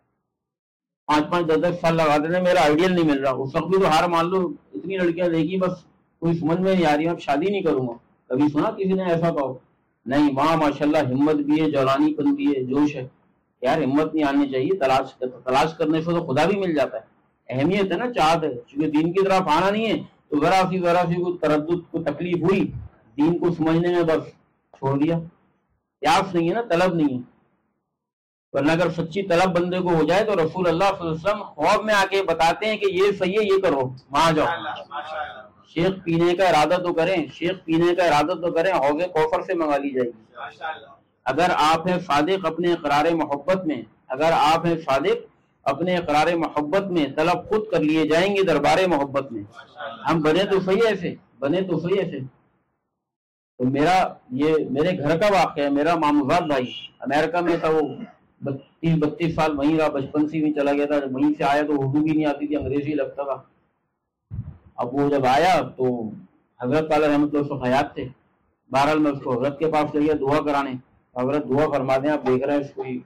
Speaker 1: پانچ پانچ دس دس سال لگا دیتے, میرا آئیڈیل نہیں مل رہا. اس وقت بھی تو ہار مان لو, اتنی لڑکیاں دیکھی بس کوئی سمجھ میں نہیں آ رہی, اب شادی نہیں کروں گا. کبھی سنا کسی نے ایسا کہو؟ نہیں, وہاں ماشاءاللہ ہمت بھی ہے, جوانی پن بھی ہے, جوش ہے. یار ہمت نہیں آنی چاہیے, تلاش تلاش کرنے سے تو خدا بھی مل جاتا ہے. اہمیت ہے نا, چاہت ہے, چونکہ دین کی طرف آنا نہیں ہے تو ذرا سی ذرا سی کوئی تردد کو تکلیف ہوئی, دین کو سمجھنے میں بس چھوڑ دیا. پیاس نہیں ہے نا, طلب نہیں ہے. ورنہ اگر سچی طلب بندے کو ہو جائے تو رسول اللہ صلی اللہ علیہ وسلم خواب میں آ کے بتاتے ہیں کہ یہ صحیح ہے, یہ کرو, وہاں جاؤ. شیخ پینے کا ارادہ تو کریں, شیخ پینے کا ارادہ تو کریں, حوض کوثر سے منگا لی جائے گی. اگر آپ ہیں صادق اپنے اقرار محبت میں, اگر آپ ہیں صادق اپنے اقرار محبت میں, طلب خود کر لیے جائیں گے دربار محبت میں. ہم بنے تو صحیح ایسے, بنے تو صحیح ایسے. تو میرا یہ میرے گھر کا واقعہ ہے. میرا ماموزاد بھائی امریکہ میں تھا, وہ تیس بتیس سال وہیں رہا, بچپن سے بھی چلا گیا تھا. وہیں سے آیا تو اردو بھی نہیں آتی تھی, انگریزی لگتا تھا. اب وہ جب آیا تو حضرت تعالی رحمۃ اللہ سے حیات تھے. بہرحال میں اس کو حضرت کے پاس لے گیا دعا کرانے. حضرت دعا فرما دیں, آپ دیکھ رہے ہیں اس کو ہی.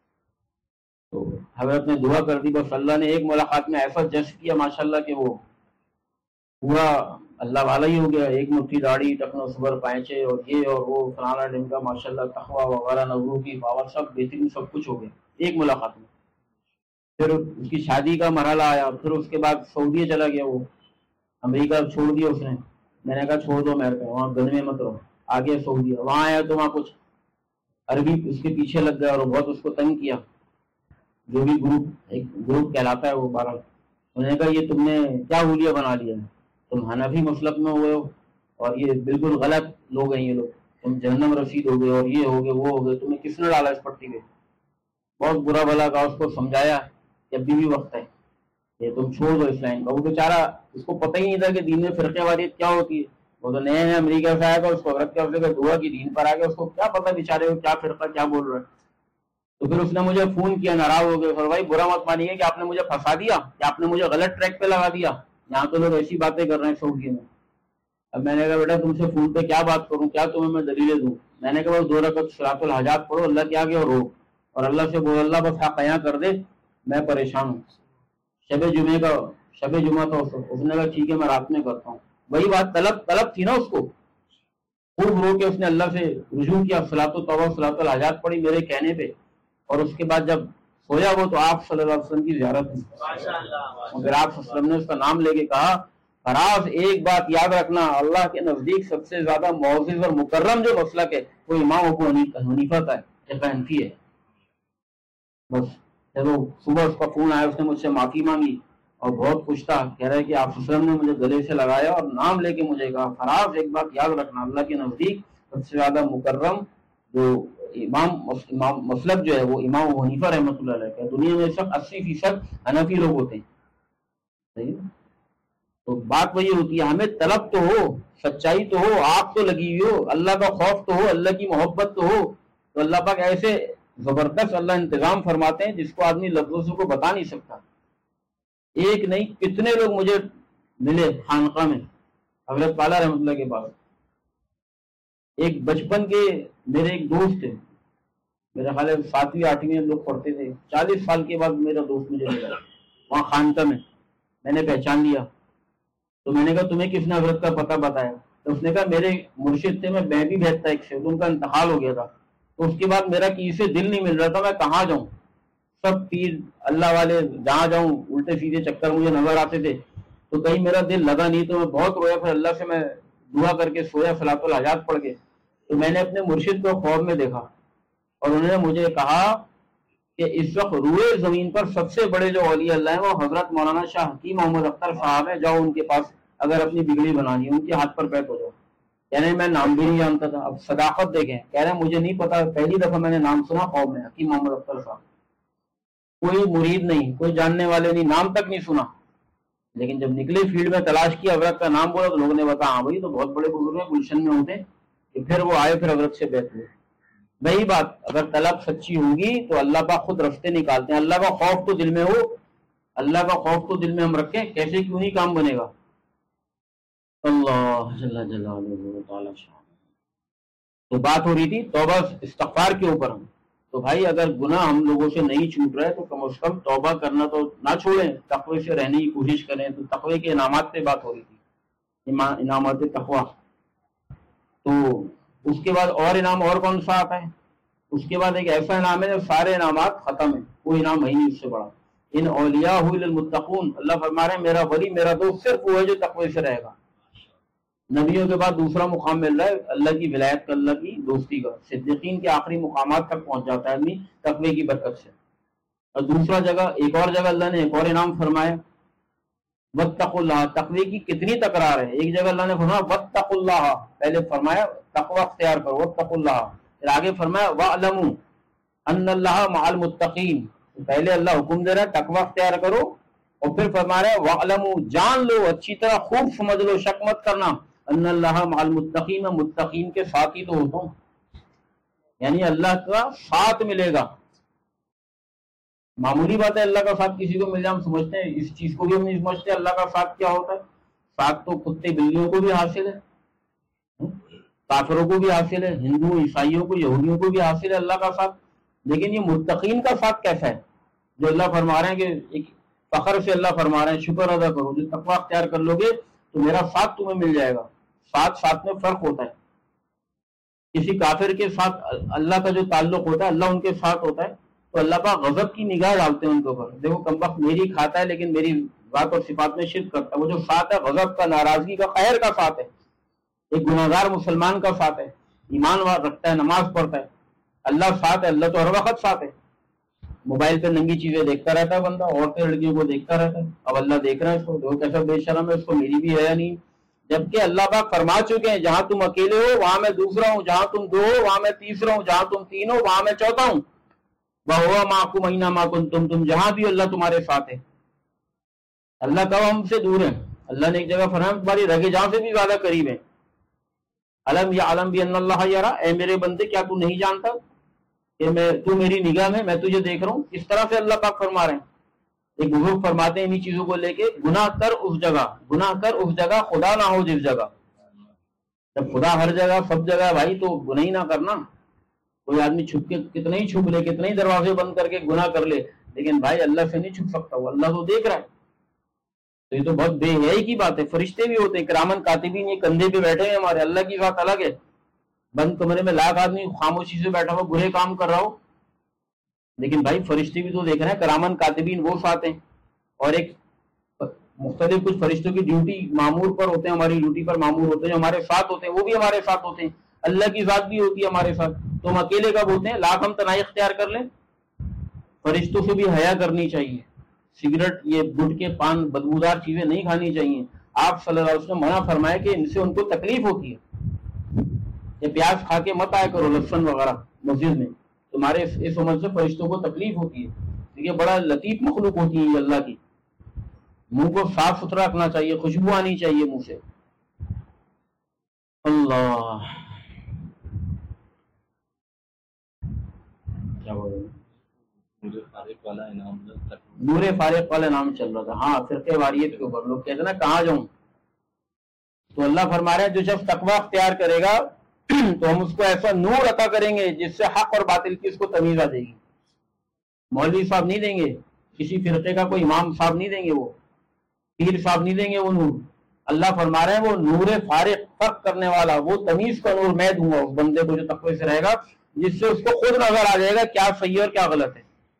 Speaker 1: تو حضرت نے دعا کر دی, بس اللہ نے ایک ملاقات میں ایسا جشن کیا ماشاءاللہ کہ وہ پورا اللہ والا ہی ہو گیا. ایک مٹھی داڑھی, ٹکنا صبر پائچے, اور یہ اور وہ فلانا ڈن کا ماشاءاللہ تقویٰ وغیرہ, نظروں کی پاور, سب بہترین, سب کچھ ہو گیا ایک ملاقات میں. پھر اس کی شادی کا مرحلہ آیا. پھر اس کے بعد سعودیہ چلا گیا, وہ امریکہ چھوڑ دیا اس نے. میں نے کہا چھوڑ دو امریکہ, وہاں گن میں مت رہو. آگے سعودیہ, وہاں آیا تو وہاں کچھ عربی اس کے پیچھے لگ گیا اور بہت اس کو تنگ کیا. جو بھی گروپ, ایک گروپ کہلاتا ہے وہ بارہ, انہوں نے کہا یہ تم نے کیا حلیہ بنا لیا ہے, تم حنفی مسلک میں ہوئے ہو اور یہ بالکل غلط لوگ ہیں یہ لوگ, تم جہنم رسید ہو گئے اور یہ ہو گئے وہ ہو گئے, تمہیں کس نے ڈالا اس پٹی پہ. بہت برا بھلا کہا, اس کو سمجھایا کہ ابھی بھی وقت ہے, یہ تم چھوڑ دو اس لائن کا. وہ بیچارہ, اس کو پتہ ہی نہیں تھا کہ دین میں فرقہ واریت کیا ہوتی ہے. وہ تو نئے نئے امریکہ سے آیا تھا, اس کو عورت کے حوصلے کا دعا کی دین پر آ گیا, اس کو کیا پتا بیچارے کو کیا فرقہ کیا بول رہا ہے. تو پھر اس نے مجھے فون کیا, ناراض ہو گئے, بھائی برا مت مانیے کہ آپ نے مجھے پھنسا دیا, کہ آپ نے مجھے غلط ٹریک پہ لگا دیا, یہاں تو لوگ ایسی باتیں کر رہے ہیں سعودی میں. اب میں نے کہا بیٹا تم سے فون پہ کیا بات کروں, کیا تمہیں میں دلیلیں دوں. میں نے کہا دو رکعت صلاۃ الحاجات پڑھو, اللہ کے آگے اور رو, اور اللہ سے بول اللہ بس حق بیان کر دے, میں پریشان ہوں. شب جمعے کا شب جمعہ تھا, اس نے کہا ٹھیک ہے میں رات میں کرتا ہوں. وہی بات طلب طلب تھی نا, اس کو خوب رو کے اس نے اللہ سے رجوع کیا, صلاۃ التوبہ صلاۃ الحاجات پڑھی میرے کہنے پہ, اور اس کے بعد جب سویا وہ تو آپ صلی اللہ علیہ وسلم کی زیارت ہوئی. پھر آپ صلی اللہ علیہ وسلم نے اس کا نام لے کے کہا فراز ایک بات یاد رکھنا, اللہ کے نزدیک سب سے زیادہ معزز اور مکرم جو مسلک ہے وہ امام ابو حنیفہ کا ہے, حنفی ہے. بس جب وہ صبح اس کا فون آیا, اس نے مجھ سے معافی مانگی اور بہت خوش تھا, کہہ رہا ہے کہ آپ صلی اللہ علیہ وسلم نے مجھے گلے سے لگایا اور نام لے کے مجھے کہا فراز ایک بات یاد رکھنا, اللہ کے نزدیک سب سے زیادہ مکرم جو امام امام مسلک جو ہے وہ امام ابو حنیفہ رحمۃ اللہ علیہ کا. دنیا میں سب اسی فیصد حنفی لوگ ہوتے ہیں. صحیح, تو بات وہی ہوتی ہے, ہمیں طلب تو ہو, سچائی تو ہو, آگ تو لگی ہوئی ہو, اللہ کا خوف تو ہو, اللہ کی محبت تو ہو. تو اللہ پاک ایسے زبردست اللہ انتظام فرماتے ہیں جس کو آدمی لفظوں سے کو بتا نہیں سکتا. ایک نہیں کتنے لوگ مجھے ملے خانقاہ میں حضرت والا رحمۃ اللہ کے پاس. ایک بچپن کے میرے ایک دوست تھے, میرا خیال ہے ساتویں آٹھویں لوگ پڑھتے تھے, چالیس سال کے بعد میرا دوست مجھے ملا وہاں خانقاہ میں. میں نے پہچان لیا, تو میں نے کہا تمہیں کس نے حضرت کا پتہ بتایا؟ تو اس نے کہا میرے مرشد تھے, میں میں بھی بھیجتا ایک سے, ان کا انتقال ہو گیا تھا. تو اس کے بعد میرا کسی سے دل نہیں مل رہا تھا, میں کہاں جاؤں, سب پیر اللہ والے جہاں جاؤں الٹے سیدھے چکر مجھے نظر آتے تھے, تو کہیں میرا دل لگا نہیں. تو میں بہت رویا, پھر اللہ سے میں دعا کر کے سویا صلاۃ الحاجات پڑھ کے. تو میں نے اپنے مرشد کو خواب میں دیکھا, اور انہوں نے مجھے کہا کہ اس وقت روئے زمین پر سب سے بڑے جو اولیاء اللہ ہیں وہ حضرت مولانا شاہ حکیم محمد اختر صاحب ہیں, جاؤ ان کے پاس اگر اپنی بگڑی بنانی ہے, ان کے ہاتھ پر بیٹھ ہو جاؤ. یعنی میں نام بھی نہیں جانتا تھا. اب صداقت دیکھیں, کہہ رہے ہیں مجھے نہیں پتا, پہلی دفعہ میں نے نام سنا خواب میں, حکیم محمد اختر صاحب. کوئی مرید نہیں, کوئی جاننے والے نہیں, نام تک نہیں سنا. لیکن جب نکلے فیلڈ میں تلاش کیا, حضرت کا نام بولا, تو لوگوں نے بتایا ہاں بھائی تو بہت بڑے بزرگ ہیں, گلشن میں ہوتے. کہ پھر وہ آئے, پھر حضرت سے بیٹھ ہوئے. وہی بات, اگر طلب سچی ہوگی تو اللہ پاک خود رستے نکالتے ہیں. اللہ کا خوف تو دل میں ہو, اللہ کا خوف تو دل میں ہم رکھیں, کیسے کیوں نہیں کام بنے گا. اللہ جل جلالہ تعالی شان. تو بات ہو رہی تھی توبہ استغفار کے اوپر. ہم تو بھائی اگر گناہ ہم لوگوں سے نہیں چھوٹ رہا ہے تو کم از کم توبہ کرنا تو نہ چھوڑیں, تقوی سے رہنے کی کوشش کریں. تو تقوی کے انعامات پہ بات ہو رہی تھی, انعامات تقوی. تو اس کے بعد اور انعام اور کون سا آتا ہے؟ اس کے بعد ایک ایسا انعام ہے جب سارے انعامات ختم ہیں, کوئی انعام ہے نہیں اس سے بڑا. ان اولیاء للمتقون, اللہ فرما رہے ہیں میرا ولی میرا دوست صرف وہ ہے جو تقوی سے رہے گا. نبیوں کے بعد دوسرا مقام مل رہا ہے اللہ کی ولایت کا, اللہ کی دوستی کا. صدیقین کے آخری مقامات تک پہنچ جاتا ہے آدمی تقوی کی برکت سے. اور دوسرا جگہ, ایک اور جگہ اللہ نے ایک اور انعام فرمایا, واتقوا اللہ. تقوی کی کتنی تکرار ہے, ایک جگہ اللہ نے فرمایا واتقوا اللہ, پہلے فرمایا تقوی اختیار کرو واتقوا اللہ, پھر آگے فرمایا واعلموا ان اللہ مع المتقین. پہلے اللہ حکم دے رہا ہے تقوی اختیار کرو, اور پھر فرما رہا ہے واعلموا, جان لو, اچھی طرح خوب سمجھ لو, شک مت کرنا, ان اللہ مع المتقین, میں متقین کے ساتھ ہی تو ہوتا ہوں. یعنی اللہ کا ساتھ ملے گا. معمولی بات ہے اللہ کا ساتھ کسی کو مل جائے, ہم سمجھتے ہیں اس چیز کو بھی ہم نہیں سمجھتے اللہ کا ساتھ کیا ہوتا ہے. ساتھ تو کتے بلیوں کو بھی حاصل ہے, کافروں کو بھی حاصل ہے, ہندو عیسائیوں کو یہودیوں کو بھی حاصل ہے اللہ کا ساتھ. لیکن یہ متقین کا ساتھ کیسا ہے, جو اللہ فرما رہے ہیں کہ ایک فخر سے اللہ فرما رہے ہیں شکر ادا کرو, جو تقوی اختیار کر لو گے تو میرا ساتھ تمہیں مل جائے گا. ساتھ ساتھ میں فرق ہوتا ہے. کسی کافر کے ساتھ اللہ کا جو تعلق ہوتا ہے, اللہ ان کے ساتھ ہوتا ہے, تو اللہ کا غضب کی نگاہ ڈالتے ہیں ان کے اوپر. دیکھو کم وقت میری کھاتا ہے لیکن میری ذات اور صفات میں شرک کرتا ہے. وہ جو ساتھ ہے غضب کا, ناراضگی کا, قہر کا ساتھ ہے. ایک گناہگار مسلمان کا ساتھ ہے, ایمان رکھتا ہے, نماز پڑھتا ہے, اللہ ساتھ ہے. اللہ تو ہر وقت ساتھ ہے. موبائل پہ ننگی چیزیں دیکھتا رہتا ہے بندہ, عورتیں لڑکیوں کو دیکھتا رہتا ہے. اب اللہ دیکھ رہا ہے اس کو, دیکھو کیسا بے شرم ہے, اس کو میری بھی ہے نہیں. جبکہ اللہ پاک فرما چکے ہیں جہاں تم اکیلے ہو وہاں میں دوسرا ہوں, جہاں تم دو ہو وہاں میں تیسرا ہوں, جہاں تم تین ہو وہاں میں چوتھا ہوں. وَهُوَ مَعَكُمْ أَيْنَمَا كُنتُمْ, تم جہاں بھی اللہ تمہارے ساتھ ہے. اللہ کہو ہم سے دور ہے. اللہ نے ایک جگہ فرمایا تمہاری رگے جہاں سے بھی زیادہ قریب ہے. الم یعلم بان اللہ یرا، اے میرے بندے کیا تو نہیں جانتا کہ میں تو میری نگاہ میں میں تجھے دیکھ رہا ہوں. اس طرح سے اللہ پاک فرما رہے ہیں. ایک بزرگ فرماتے ہیں انہی چیزوں کو لے کے، گناہ کر اس جگہ، گناہ کر اس جگہ خدا نہ ہو جس جگہ. جب خدا ہر جگہ سب جگہ بھائی تو گناہ ہی نہ کرنا. کوئی آدمی چھپ کے کتنے ہی چھپ لے، کتنے ہی دروازے بند کر کے گناہ کر لے، لیکن بھائی اللہ سے نہیں چھپ سکتا، وہ اللہ تو دیکھ رہا ہے. تو یہ تو بہت بے حیائی کی بات ہے. فرشتے بھی ہوتے ہیں کرامن کاتبین، یہ کندھے پہ بیٹھے ہیں ہمارے. اللہ کی ذات الگ ہے. بند کمرے میں لاکھ آدمی خاموشی سے بیٹھا ہوا برے کام کر رہا ہو، لیکن بھائی فرشتے بھی تو دیکھ رہے ہیں. کرامن کاتبین وہ ساتھ ہیں، اور ایک مختلف کچھ فرشتوں کی ڈیوٹی معمور پر ہوتے ہیں، ہماری ڈیوٹی پر معمور ہوتے ہیں، جو ہمارے ساتھ ہوتے ہیں، وہ بھی ہمارے ساتھ ہوتے ہیں. اللہ کی ذات بھی ہوتی ہے ہمارے ساتھ. تو ہم اکیلے کب ہوتے ہیں؟ لاکھ ہم تنہائی اختیار کر لیں. فرشتوں سے بھی حیا کرنی چاہیے. سگریٹ، یہ گٹکے، پان، بدبودار چیزیں نہیں کھانی چاہیے. آپ صلی اللہ علیہ وسلم منع فرمایا کہ ان سے ان کو تکلیف ہوتی ہے. یہ پیاز کھا کے مت آیا کرو، لہسن وغیرہ مسجد میں، تمہارے اس عمل سے فرشتوں کو تکلیف ہوتی ہے. یہ بڑا لطیف مخلوق ہوتی ہے یہ اللہ کی. منہ کو صاف ستھرا رکھنا چاہیے، خوشبو آنی چاہیے منہ سے. اللہ کیا بول رہے ہیں؟ نور فارق والا نام چل رہا تھا. ہاں، فرقے واریت کے اوپر لوگ کہتے ہیں نا کہاں جاؤں. تو اللہ فرما رہے ہیں جو شخص تقوی اختیار کرے گا تو ہم اس کو ایسا نور عطا کریں گے جس سے حق اور باطل کی اس کو تمیز آ جائے گی. مولوی صاحب نہیں دیں گے، کسی فرقے کا کوئی امام صاحب نہیں دیں گے، وہ پیر صاحب نہیں دیں گے وہ نور. اللہ فرما رہے ہیں وہ نور فارق، فرق کرنے والا، وہ تمیز کا نور میں دوں گا اس بندے کو جو تقوی سے رہے گا، جس سے اس کو خود نظر آ جائے گا کیا صحیح اور کیا غلط ہے.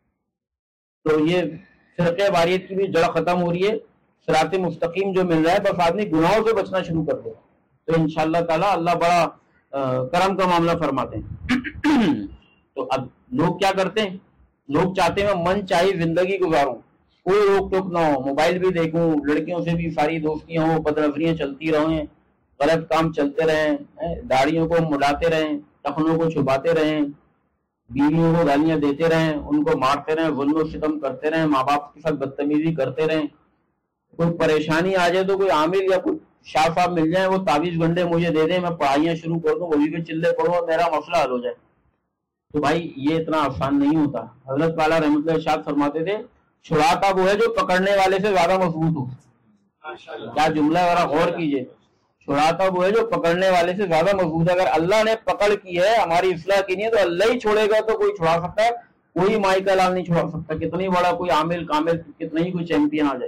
Speaker 1: تو یہ فرقے واریت کی بھی جڑ ختم ہو رہی ہے. صراط مستقیم جو مل رہا ہے، بس آدمی گناہوں سے بچنا شروع کر دے تو انشاءاللہ تعالی اللہ بڑا کرم کا معاملہ فرماتے ہیں. تو اب لوگ کیا کرتے ہیں؟ لوگ چاہتے ہیں میں من چاہی زندگی گزاروں، کوئی روک ٹوک نہ ہو، موبائل بھی دیکھوں، لڑکیوں سے بھی ساری دوستیاں ہوں، بد نظریاں چلتی رہیں، غلط کام چلتے رہیں، داڑیوں کو مڑاتے رہیں، ٹخنوں کو چھپاتے رہیں، بیویوں کو گالیاں دیتے رہیں، ان کو مارتے رہیں، ظلم و ستم کرتے رہیں، ماں باپ کے ساتھ بدتمیزی کرتے رہیں. کوئی پریشانی آ جائے تو کوئی عامل یا کوئی شاہ صاحب مل جائیں، وہ تعویذ گنڈے مجھے دے دیں، میں پڑھائیاں شروع کر دوں، وہی پہ چلے پڑھوں اور میرا مسئلہ حل ہو جائے. تو بھائی یہ اتنا آسان نہیں ہوتا. حضرت والا رحمۃ اللہ ارشاد فرماتے تھے چھڑاتا وہ ہے جو پکڑنے والے سے زیادہ مضبوط ہو. کیا جملہ ہے، ذرا غور کیجئے. چھڑاتا وہ ہے جو پکڑنے والے سے زیادہ مضبوط ہے. اگر اللہ نے پکڑ کی ہے، ہماری اصلاح کی نہیں ہے، تو اللہ ہی چھوڑے گا تو کوئی چھڑا سکتا ہے؟ کوئی مائی کا لال نہیں چھوڑا سکتا، کتنی بڑا کوئی عامل کامل، کتنا ہی کوئی چیمپئن آ جائے.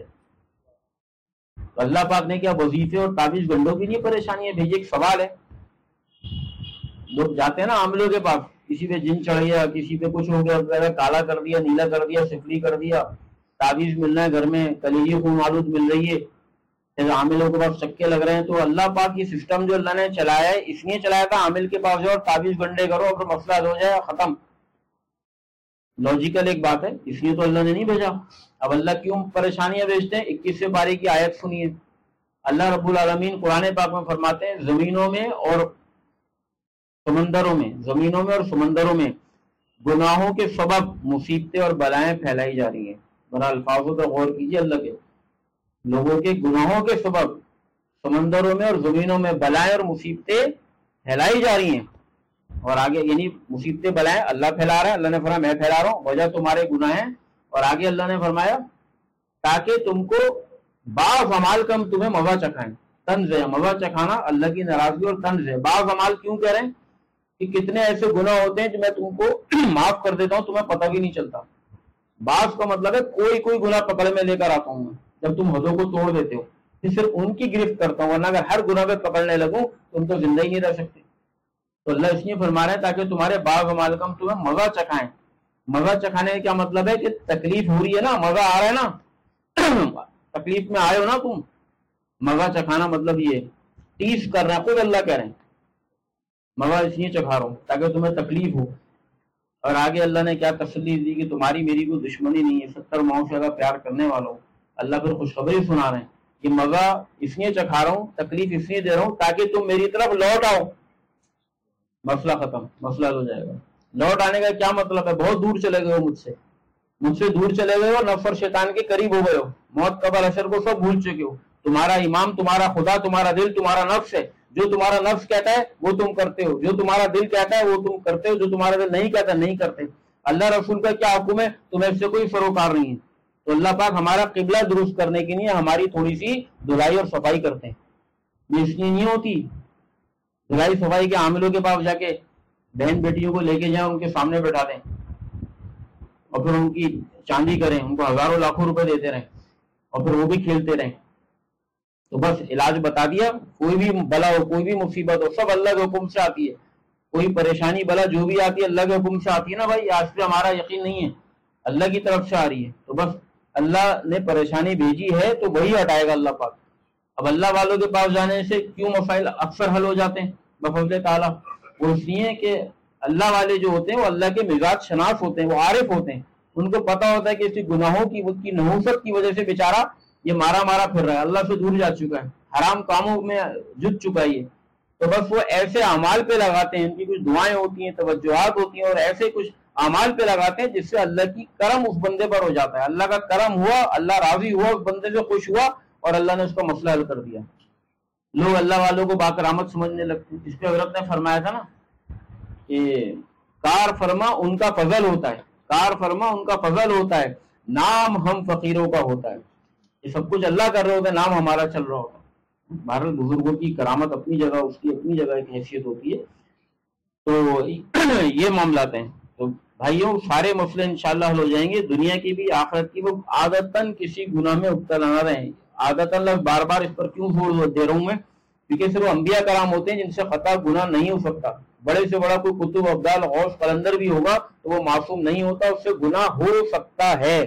Speaker 1: اللہ پاک نے کیا وظیفے اور تعویذ گنڈوں کی نہیں پریشانی ہے بھیجی؟ ایک سوال ہے. لوگ جاتے ہیں نا عاملوں کے پاس، کسی پہ جن چڑھ گیا، کسی پہ کچھ ہو گیا، کالا کر دیا، نیلا کر دیا، سفلی کر دیا، تعویذ ملنا ہے گھر میں، کلیجی خون آلود مل رہی ہے، عاملوں کے پاس چکے لگ رہے ہیں. تو اللہ پاک یہ سسٹم جو اللہ نے چلایا ہے، اس لیے چلایا تھا عامل کے پاس جاؤ اور تعویذ گنڈے کرو اور مسئلہ حل ہو جائے، ختم. لاجیکل ایک بات ہے، اس لیے تو اللہ نے نہیں بھیجا. اب اللہ کیوں پریشانیاں بھیجتے ہیں؟ اکیسویں پارے کی آیت سنیے. اللہ رب العالمین قرآن پاک میں فرماتے ہیں زمینوں میں اور سمندروں میں زمینوں میں اور سمندروں میں گناہوں کے سبب مصیبتیں اور بلائیں پھیلائی جا رہی ہیں. ذرا الفاظوں پر غور کیجیے. اللہ کے لوگوں کے گناہوں کے سبب سمندروں میں اور زمینوں میں بلائیں اور مصیبتیں پھیلائی جا رہی ہیں. اور آگے یعنی مصیبتیں بلائیں اللہ پھیلا رہا ہے، اللہ نے فرمایا میں پھیلا رہا ہوں، وجہ تمہارے گناہ ہیں. اور آگے اللہ نے فرمایا تاکہ تم کو بعض اعمال کا ہم تمہیں مزہ چکھائیں. طنز ہے، مزہ چکھانا اللہ کی ناراضگی اور طنز ہے. بعض اعمال کیوں کہہ رہے ہیں؟ کہ کتنے ایسے گناہ ہوتے ہیں جو میں تم کو معاف کر دیتا ہوں، تمہیں پتہ بھی نہیں چلتا. بعض کا مطلب ہے کوئی کوئی گناہ پکڑ میں لے کر آتا ہوں میں، جب تم حدوں کو توڑ دیتے ہو پھر صرف ان کی گرفت کرتا ہوں، ورنہ اگر ہر گناہ پہ پکڑنے لگوں تم تو زندہ ہی نہیں رہ سکتے. تو اللہ اس لیے فرما رہے ہیں تاکہ تمہارے بعض اعمال کا ہم تمہیں مزہ چکھائیں. مزہ چکھانے کا کیا مطلب ہے؟ کہ تکلیف ہو رہی ہے نا، مزہ آ رہا ہے نا، تکلیف میں آئے ہو نا تم. مزہ چکھانا مطلب یہ ٹیس کر رہے ہیں، خود اللہ کہہ رہے ہیں مزہ اس لیے چکھا رہا ہوں تاکہ تمہیں تکلیف ہو. اور آگے اللہ نے کیا تسلی دی کہ تمہاری میری کوئی دشمنی نہیں ہے، ستر ماؤں سے اگر پیار کرنے والوں. اللہ پھر خوشخبری سنا رہے ہیں کہ مزہ اس لیے چکھا رہا ہوں، تکلیف اس لیے دے رہا ہوں تاکہ تم میری طرف لوٹ آؤ. مسئلہ ختم، مسئلہ ہو جائے گا. لوٹ آنے کا کیا مطلب ہے؟ بہت دور چلے گئے ہو مجھ سے، مجھ سے دور چلے گئے ہو، نفس اور شیطان کے قریب ہو گئے ہو، موت قبر حشر کو سب بھول چکے ہو. تمہارا امام، تمہارا خدا، تمہارا دل، تمہارا نفس ہے. جو تمہارا نفس کہتا ہے وہ تم کرتے ہو، جو تمہارا دل کہتا ہے وہ تم کرتے ہو، جو تمہارا دل نہیں کہتا نہیں کرتے۔ اللہ رسول کا کیا حکم ہے، تمہیں اس سے کوئی سروکار نہیں ہے۔ تو اللہ پاک ہمارا قبلہ درست کرنے کے لیے ہماری تھوڑی سی دھلائی اور صفائی کرتے ہیں۔ یہ اس لیے نہیں ہوتی دھلائی صفائی کے عاملوں کے پاس جا کے بہن بیٹیوں کو لے کے جائیں، ان کے سامنے بٹھا دیں اور پھر ان کی چاندی کریں، ان کو ہزاروں لاکھوں روپے دیتے رہیں اور پھر وہ بھی کھیلتے رہیں۔ تو بس علاج بتا دیا، کوئی بھی بلا ہو، کوئی بھی مصیبت ہو، سب اللہ کے حکم سے آتی ہے۔ کوئی پریشانی بلا جو بھی آتی ہے اللہ کے حکم سے آتی ہے نا بھائی، آج پہ ہمارا یقین نہیں ہے، اللہ کی طرف سے آ رہی ہے۔ تو بس اللہ نے پریشانی بھیجی ہے تو وہی ہٹائے گا اللہ پاک۔ اب اللہ والوں کے پاس جانے سے کیوں مسائل اکثر حل ہو جاتے ہیں بفضل تعالیٰ؟ وہ اس لیے کہ اللہ والے جو ہوتے ہیں وہ اللہ کے مزاج شناس ہوتے ہیں، وہ عارف ہوتے ہیں، ان کو پتا ہوتا ہے کہ اسی گناہوں کی کی نحوست کی وجہ سے بیچارہ یہ مارا مارا پھر رہا ہے، اللہ سے دور جا چکا ہے، حرام کاموں میں جت چکا ہے۔ تو بس وہ ایسے اعمال پہ لگاتے ہیں، ان کی کچھ دعائیں ہوتی ہیں، توجہات ہوتی ہیں اور ایسے کچھ اعمال پہ لگاتے ہیں جس سے اللہ کی کرم اس بندے پر ہو جاتا ہے، اللہ کا کرم ہوا، اللہ راضی ہوا، اس بندے سے خوش ہوا اور اللہ نے اس کا مسئلہ حل کر دیا۔ لوگ اللہ والوں کو باکرامت سمجھنے لگتے ہیں۔ اس پہ حضرت نے فرمایا تھا نا کہ کار فرما ان کا فضل ہوتا ہے، کار فرما ان کا فضل ہوتا ہے، نام ہم فقیروں کا ہوتا ہے۔ یہ سب کچھ اللہ کر رہے ہوتے ہیں، نام ہمارا چل رہا ہوتا ہے۔ بہرحال بزرگوں کی کرامت اپنی جگہ، اس کی اپنی جگہ ایک حیثیت ہوتی ہے۔ تو یہ معاملات ہیں۔ تو بھائیوں سارے مسئلے انشاءاللہ حل ہو جائیں گے، دنیا کی بھی آخرت کی۔ وہ عادتاً کسی گناہ میں مبتلا نہ رہیں۔ عادتاً لفظ بار بار اس پر کیوں زور دے رہا ہوں میں، کیونکہ صرف انبیاء کرام ہوتے ہیں جن سے خطا گناہ نہیں ہو سکتا۔ بڑے سے بڑا کوئی قطب ابدال غوث قلندر بھی ہوگا تو وہ معصوم نہیں ہوتا، اس سے گناہ ہو سکتا ہے۔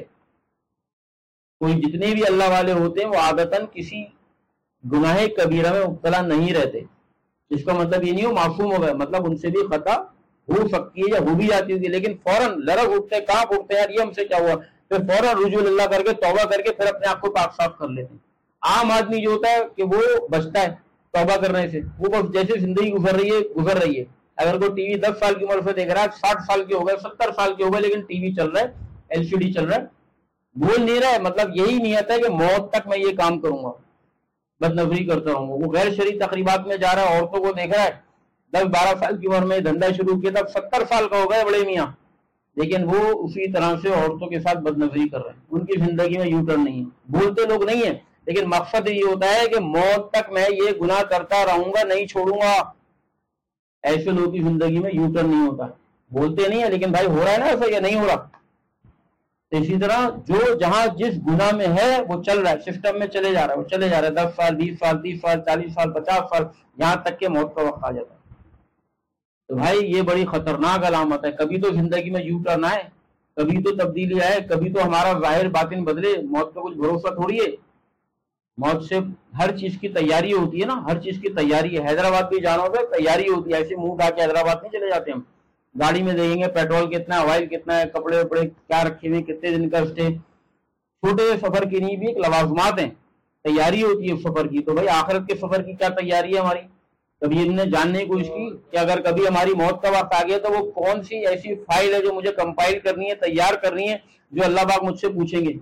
Speaker 1: کوئی جتنے بھی اللہ والے ہوتے ہیں وہ عادتاً کسی گناہ کبیرہ میں مبتلا نہیں رہتے۔ اس کا مطلب یہ نہیں ہو معصوم ہو گئے، مطلب ان سے بھی خطا ہو سکتی ہے یا ہو بھی جاتی ہوگی، لیکن فوراً لرز اٹھتے کانپ اٹھتے ہیں، یار یہ ہم سے کیا ہوا، پھر فوراً رجوع اللہ کر کے توبہ کر کے پھر اپنے آپ کو پاک صاف کر لیتے ہیں۔ عام آدمی جو ہوتا ہے کہ وہ بچتا ہے توبہ کرنے سے، وہ بس جیسے زندگی گزر رہی ہے گزر رہی ہے۔ اگر کوئی ٹی وی دس سال کی عمر سے دیکھ رہا ہے، ساٹھ سال کے ہو گئے، ستر سال کے ہو گئے، لیکن ٹی وی چل رہا ہے، ایل سی ڈی چل رہا ہے، بول نہیں رہا ہے، مطلب یہی نیت ہے کہ موت تک میں یہ کام کروں گا، بد نظری کرتا رہوں گا۔ وہ غیر شرعی تقریبات میں جا رہا ہے، عورتوں کو دیکھ رہا ہے، دس بارہ سال کی عمر میں دھندا شروع کیا تھا، ستر سال کا ہو گئے بڑے میاں، لیکن وہ اسی طرح سے عورتوں کے ساتھ بد نظری کر رہے ہیں۔ ان کی زندگی میں یو ٹرن نہیں ہے، بولتے لوگ نہیں ہیں، لیکن مقصد یہ ہوتا ہے کہ موت تک میں یہ گناہ کرتا رہوں گا، نہیں چھوڑوں گا۔ ایسے لوگوں کی زندگی میں یو ٹرن نہیں ہوتا، بولتے نہیں ہے لیکن بھائی ہو رہا ہے نا ایسا یا نہیں ہو رہا۔ تو اسی طرح جو جہاں جس گناہ میں ہے وہ چل رہا ہے، سسٹم میں چلے جا رہا ہے، وہ چلے جا رہا ہے، دس سال بیس سال تیس سال چالیس سال پچاس سال، یہاں تک کہ موت کا وقت آ جاتا ہے۔ تو بھائی یہ بڑی خطرناک علامت ہے۔ کبھی تو زندگی میں یو ٹرن آئے، کبھی تو تبدیلی آئے، کبھی تو ہمارا ظاہر باطن بدلے۔ موت کا کچھ بھروسہ تھوڑی ہے، موت سے ہر چیز کی تیاری ہوتی ہے نا، ہر چیز کی تیاری ہے۔ حیدرآباد بھی جانا ہوگا تیاری ہوتی ہے، ایسے منہ اٹھا کے حیدرآباد نہیں چلے جاتے ہم۔ گاڑی میں دیکھیں گے پیٹرول کتنا ہے، آئل کتنا ہے، کپڑے وپڑے کیا رکھے ہوئے، کتنے دن کا اسٹے۔ چھوٹے سفر کے لیے بھی ایک لوازمات ہیں، تیاری ہوتی ہے سفر کی۔ تو بھائی آخرت کے سفر کی کیا تیاری ہے ہماری؟ کبھی انہوں نے جاننے کی کوشش کی کہ اگر کبھی ہماری موت کا وقت آ گیا تو وہ کون سی ایسی فائل ہے جو مجھے کمپائل کرنی ہے، تیار کرنی ہے، جو اللہ پاک مجھ سے پوچھیں گے۔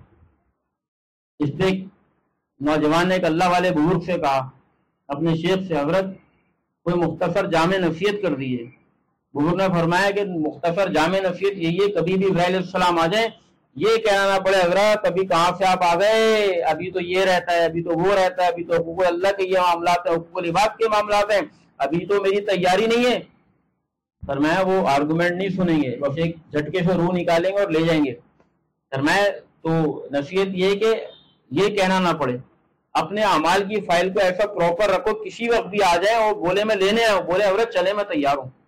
Speaker 1: اس پہ نوجوان نے ایک اللہ والے بزرگ سے کہا، اپنے شیخ سے، حضرت کوئی مختصر جامع نصیحت کر دی ہے۔ بزرگ نے فرمایا کہ مختصر جامع نصیحت یہی ہے، کبھی بھی علیہ السلام آ جائیں یہ کہنا نہ پڑے حضرت ابھی کہاں سے آپ آ گئے، ابھی تو یہ رہتا ہے، ابھی تو وہ رہتا ہے، ابھی تو حقوق اللہ کے یہ معاملات ہیں، حقوق العباد کے معاملات ہیں، ابھی تو میری تیاری نہیں ہے۔ فرمایا وہ آرگومنٹ نہیں سنیں گے، بس ایک جھٹکے سے روح نکالیں گے اور لے جائیں گے۔ فرمایا تو نصیحت یہ کہ یہ کہنا نہ پڑے، اپنے اعمال کی فائل کو ایسا پراپر رکھو، کسی وقت بھی آ جائے اور بولے میں لینے آؤ، بولے حضرت چلے میں تیار ہوں۔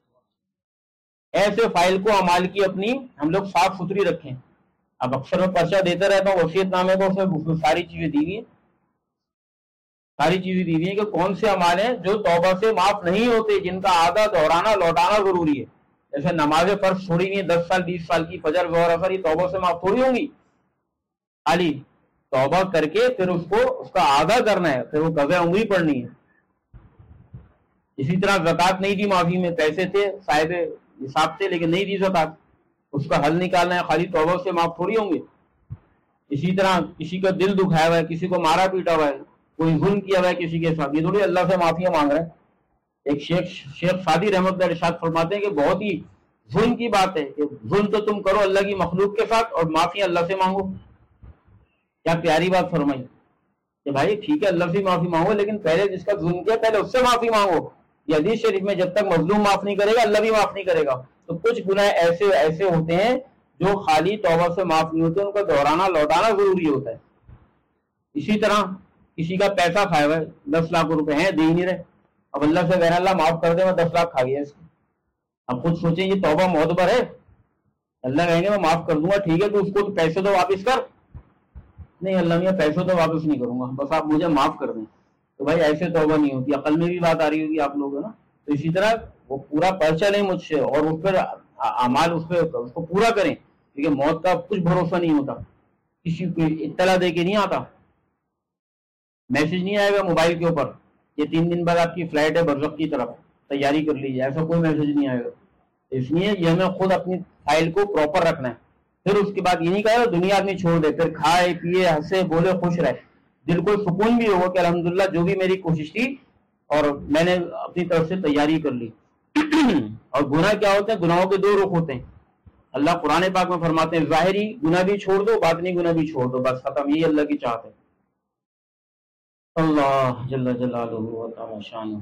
Speaker 1: ایسے فائل کو اعمال کی اپنی ہم لوگ صاف ستھری رکھیں۔ اب اکثر میں پرچہ دیتے رہتا ہوں وصیت نامے کو، اس میں ساری چیزیں دی ہوئی ہیں، ساری چیزیں دی ہوئی ہیں کہ کون سے اعمال ہیں جو توبہ سے معاف نہیں ہوتے، جن کا آدھا دہرانا لوٹانا ضروری ہے۔ جیسے نماز فرض چھوڑی ہوئی ہیں دس سال بیس سال کی، فجر ظہر اثر، یہ توبہ سے معاف تھوڑی ہوں گی۔ خالی توبہ کر کے پھر اس کو اس کا آدھا کرنا ہے، پھر وہ قضا عمری پڑھنی ہے۔ اسی طرح زکوٰۃ نہیں دی معافی میں، پیسے تھے صاحب حساب تھے لیکن نہیں دی زکوٰۃ، اس کا حل نکالنا ہے، خالی توبہ سے معاف تھوڑی ہوں گے۔ اسی طرح کسی کا دل دکھایا ہوا ہے، کسی کو مارا پیٹا ہوا ہے، کوئی ظلم کیا ہوا ہے کسی کے ساتھ، یہ تھوڑی اللہ سے معافی مانگ رہے ہیں۔ ایک شیخ شیخ سعدی رحمۃ اللہ ارشاد فرماتے ہیں کہ بہت ہی ظلم کی بات ہے کہ ظلم تو تم کرو اللہ کی مخلوق کے ساتھ اور معافی اللہ سے مانگو۔ کیا پیاری بات فرمائی کہ بھائی ٹھیک ہے اللہ سے معافی مانگو، لیکن پہلے جس کا ظلم کیا پہلے اس سے معافی مانگو۔ یہ حدیث شریف میں جب تک مظلوم معاف نہیں کرے گا اللہ بھی معاف نہیں کرے گا۔ تو کچھ گناہ ایسے ایسے ہوتے ہیں جو خالی توبہ سے معاف نہیں ہوتے، ان کو دہرانا لوٹانا ضروری ہوتا ہے۔ اسی طرح کسی کا پیسہ کھایا ہوا ہے، دس لاکھ روپے ہیں دے ہی نہیں رہے، اب اللہ سے کہہ رہا اللہ معاف کر دے میں دس لاکھ کھا گیا اس کو، اب خود سوچیں یہ توبہ معتبر ہے؟ اللہ کہیں گے میں معاف کر دوں گا، ٹھیک ہے تو اس کو پیسے تو واپس کر، نہیں اللہ میں پیسوں تو واپس نہیں کروں گا، بس آپ مجھے معاف کر دیں۔ تو بھائی ایسے توبہ نہیں ہوتی، عقل میں بھی بات آ رہی ہوگی آپ لوگوں نا۔ تو اسی طرح وہ پورا پرچہ لیں مجھ سے اور اس پر اعمال اس پہ اس کو پورا کریں، کیونکہ موت کا کچھ بھروسہ نہیں ہوتا، کسی کو اطلاع دے کے نہیں آتا، میسج نہیں آئے گا موبائل کے اوپر یہ تین دن بعد آپ کی فلائٹ ہے برزخ کی طرف تیاری کر لیجیے، ایسا کوئی میسج نہیں آئے گا۔ اس لیے یہ ہمیں خود اپنی فائل کو پراپر رکھنا ہے۔ پھر اس کے بعد یہ نہیں کہا دنیا آدمی چھوڑ دے، پھر کھائے پیے ہنسے بولے خوش رہے، دل کو سکون بھی ہوگا کہ الحمدللہ جو بھی میری کوشش تھی اور میں نے اپنی طرف سے تیاری کر لی۔ اور گناہ کیا ہوتے ہیں؟ گناہوں کے دو رخ ہوتے ہیں، اللہ قرآن پاک میں فرماتے ہیں ظاہری گناہ بھی چھوڑ دو باطنی گناہ بھی چھوڑ دو، بس ختم، یہی اللہ کی چاہت ہے۔ اللہ جل جلالہ و تعالی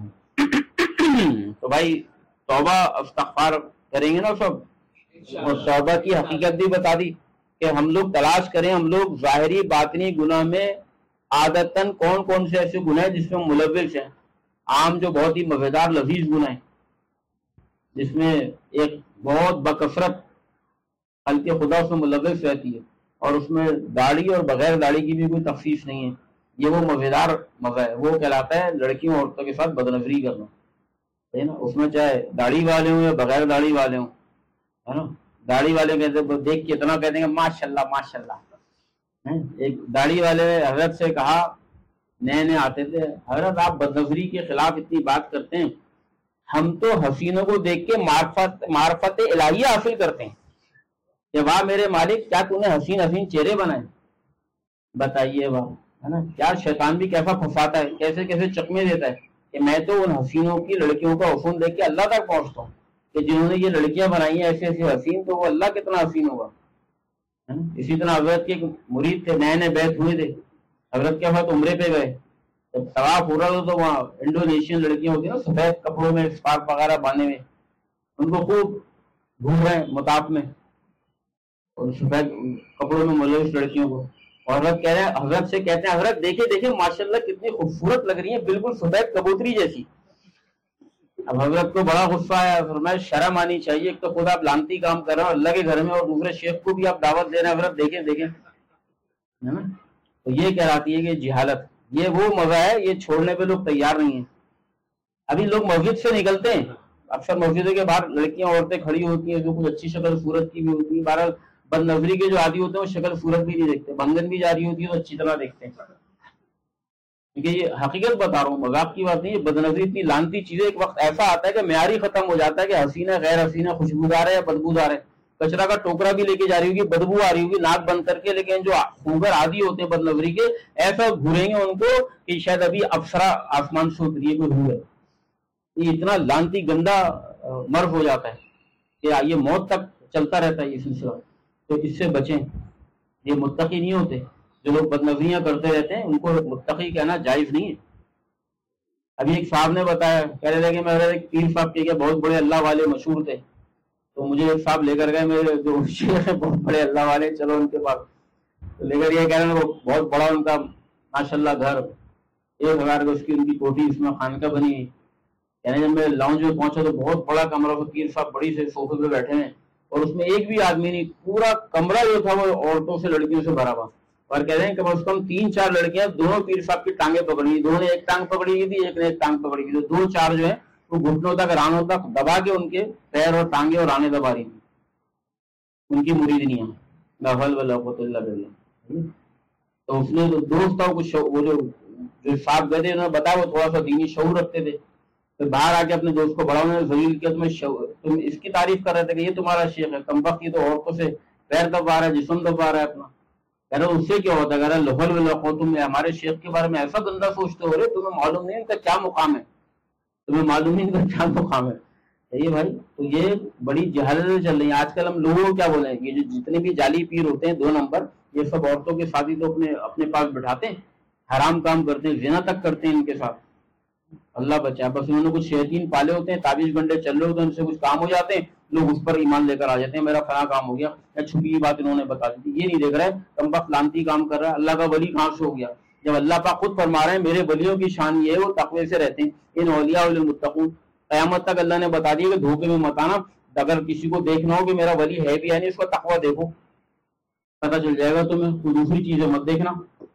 Speaker 1: شانہ۔ تو بھائی توبہ استغفار کریں گے نا سب، اور توبہ کی حقیقت بھی بتا دی کہ ہم لوگ تلاش کریں، ہم لوگ ظاہری باطنی گناہ میں عادتاً کون کون سے ایسے گناہ ہیں جس میں ملوث ہیں۔ عام جو بہت ہی مزیدار لذیذ گناہ ہیں جس میں ایک بہت بکثرت خلق خدا اس میں ملوث رہتی ہے، اور اس میں داڑھی اور بغیر داڑھی کی بھی کوئی تخصیص نہیں ہے، یہ وہ مزیدار مزہ ہے، وہ کہلاتا ہے لڑکیوں عورتوں کے ساتھ بدنظری کرنا، ہے نا۔ اس میں چاہے داڑھی والے ہوں یا بغیر داڑھی والے ہوں، ہے نا۔ داڑھی والے کہتے ہیں دیکھ کے اتنا کہتے ہیں ماشاء اللہ ماشاء اللہ۔ ایک داڑھی والے نے حضرت سے کہا، نئے نئے آتے تھے، حضرت آپ بدنظری کے خلاف اتنی بات کرتے ہیں، ہم تو حسینوں کو دیکھ کے معرفت معرفت الہیہ حاصل کرتے ہیں کہ واہ میرے مالک کیا تو نے حسین حسین چہرے بنائے، بتائیے واہ، ہے نا۔ کیا شیطان بھی کیسا پھنساتا ہے، کیسے کیسے چکمے دیتا ہے کہ میں تو ان حسینوں کی لڑکیوں کا حسن دیکھ کے اللہ تک پہنچتا ہوں کہ جنہوں نے یہ لڑکیاں بنائی ہیں ایسے ایسے حسین، تو وہ اللہ کتنا حسین ہوگا، ہے نا۔ اسی طرح حضرت کے ایک مرید تھے، نئے نئے بیعت ہوئے تھے، حضرت کے ساتھ عمرے پہ گئے، جب طواف ہو رہا تھا تو وہاں انڈونیشین لڑکیاں ہوتی ہیں نا سفید کپڑوں میں اسکارف وغیرہ باندھے ہوئے، ان کو خوب گھوم رہے ہیں مطاف میں، اور سفید کپڑوں میں ملوث لڑکیوں کو، اور حضرت کہہ رہے ہیں، حضرت سے کہتے ہیں حضرت دیکھیں دیکھیں ماشاءاللہ کتنی خوبصورت لگ رہی ہیں، بالکل سفید کبوتری جیسی۔ اب حضرت کو بڑا غصہ آیا، فرمایا شرم آنی چاہیے، ایک تو خود آپ لانتی کام کر رہے ہیں اللہ کے گھر میں، اور دوسرے شیخ کو بھی آپ دعوت دے رہے ہیں حضرت دیکھیں دیکھیں، ہے نا۔ تو یہ کہلاتی ہے کہ جہالت، یہ وہ مزہ ہے یہ چھوڑنے پہ لوگ تیار نہیں ہیں۔ ابھی لوگ مسجد سے نکلتے ہیں، اکثر مسجدوں کے باہر لڑکیاں عورتیں کھڑی ہوتی ہیں جو کچھ اچھی شکل صورت کی بھی ہوتی ہیں، بہرحال بد نظری کے جو عادی ہوتے ہیں وہ شکل صورت بھی نہیں دیکھتے، بنگن بھی جاری ہوتی ہے تو اچھی طرح دیکھتے ہیں، کیونکہ یہ حقیقت بتا رہا ہوں، مذاق کی بات نہیں ہے۔ بد نظری اتنی لانتی چیزیں، ایک وقت ایسا آتا ہے کہ معیار ہی ختم ہو جاتا ہے کہ حسینہ غیر حسینہ، خوشبودار ہے یا بدبودار ہے، کچرا کا ٹوکرا بھی لے کے جا رہی ہوگی بدبو آ رہی ہوگی ناک بند کر کے، لیکن جو خوگر عادی ہوتے ہیں بد نظری کے ایسا گھوریں گے ان کو کہ شاید ابھی افسرا آسمان سے اتری ہے کوئی روح ہے۔ یہ اتنا لانتی گندا مرض ہو جاتا ہے کہ یہ موت تک چلتا رہتا ہے یہ سلسلہ، تو اس سے بچیں۔ یہ متقی نہیں ہوتے جو لوگ بد نظریاں کرتے رہتے ہیں، ان کو متقی کہنا جائز نہیں ہے۔ ابھی ایک صاحب نے بتایا، کہہ رہے تھے کہ میرے ایک پیر صاحب کے بہت بڑے اللہ والے مشہور تھے، تو مجھے ایک صاحب لے کر گئے، میرے جو شیخ ہیں بہت بڑے اللہ والے، چلو ان کے پاس لے کر یہ کہہ رہے ہیں وہ بہت بڑا ان کا ماشاء اللہ گھر، ایک ہزار گز کی ان کی کوٹھی، اس میں خانقاہ بنی ہے۔ یعنی جب میں لاؤنج میں پہنچا تو بہت بڑا کمرہ، پیر صاحب بڑی سے صوفے پہ بیٹھے ہیں، اور اس میں ایک بھی آدمی نہیں، پورا کمرہ جو تھا وہ عورتوں سے لڑکیوں سے بھرا ہوا، اور کہہ رہے ہیں کم از کم تین چار لڑکیاں دونوں پیر صاحب کی ٹانگیں پکڑی، دونوں نے ایک ٹانگ پکڑی ہوئی تھی، ایک نے ایک ٹانگ پکڑی ہوئی تھی، دو چار جو ہے وہ گھٹنوں تک رانوں تک دبا کے ان کے پیر اور ٹانگیں اور رانے دبا رہی تھی، ان کی مریدنیاں، لا حول ولا قوت الا باللہ۔ تو اس نے دوست تھا کچھ وہ جو جو صاحب گئے تھے انہوں نے بتایا وہ تھوڑا سا دینی شعور رکھتے تھے، پھر باہر آ کے اپنے دوست کو بڑا انہوں نے ذلیل کیا، تمہیں تم اس کی تعریف کر رہے تھے کہ یہ تمہارا شیخ ہے، کم وقت یہ تو عورتوں سے پیر دبا رہا ہے، جسم دبا رہا ہے اپنا، کہہ رہا اس سے کیا ہوتا ہے؟ کہہ رہا لہل ولقو، تم ہمارے شیخ کے بارے میں ایسا گندا سوچتے ہو رہے، تمہیں معلوم نہیں ان کا کیا مقام ہے، تمہیں معلوم نہیں ان کا کیا مقام ہے. صحیح ہے بھائی. تو یہ بڑی جہالتیں چل رہی ہیں آج کل. ہم لوگوں کو کیا بولیں، یہ جو جتنے بھی جعلی پیر ہوتے ہیں دو نمبر، یہ سب عورتوں کے ساتھ ہی تو اپنے اپنے پاس بٹھاتے ہیں، حرام کام کرتے ہیں، زنا تک کرتے ہیں ان کے ساتھ. اللہ بچائے. بس انہوں نے کچھ شیاطین پالے ہوتے ہیں، تعویذ گنڈے چل رہے ہوتے ہیں، ان سے کچھ کام ہو جاتے ہیں، لوگ اس پر ایمان لے کر آ جاتے ہیں، میرا فلاں کام ہو گیا، یا چھپی کی بات انہوں نے بتا دی. یہ نہیں دیکھ رہا ہے کم بخت لانتی کام کر رہا ہے. اللہ کا ولی کہاں سے ہو گیا جب اللہ پاک خود فرما رہے ہیں میرے ولیوں کی شان یہ ہے وہ تقوی سے رہتے ہیں، ان اولیاء المتقون. قیامت تک اللہ نے بتا دیا کہ دھوکے میں مت آنا. اگر کسی کو دیکھنا ہو کہ میرا ولی ہے بھی ہے نہیں، اس کا تقوی دیکھو، پتہ چل جائے گا تمہیں. کوئی دوسری چیزیں مت دیکھنا.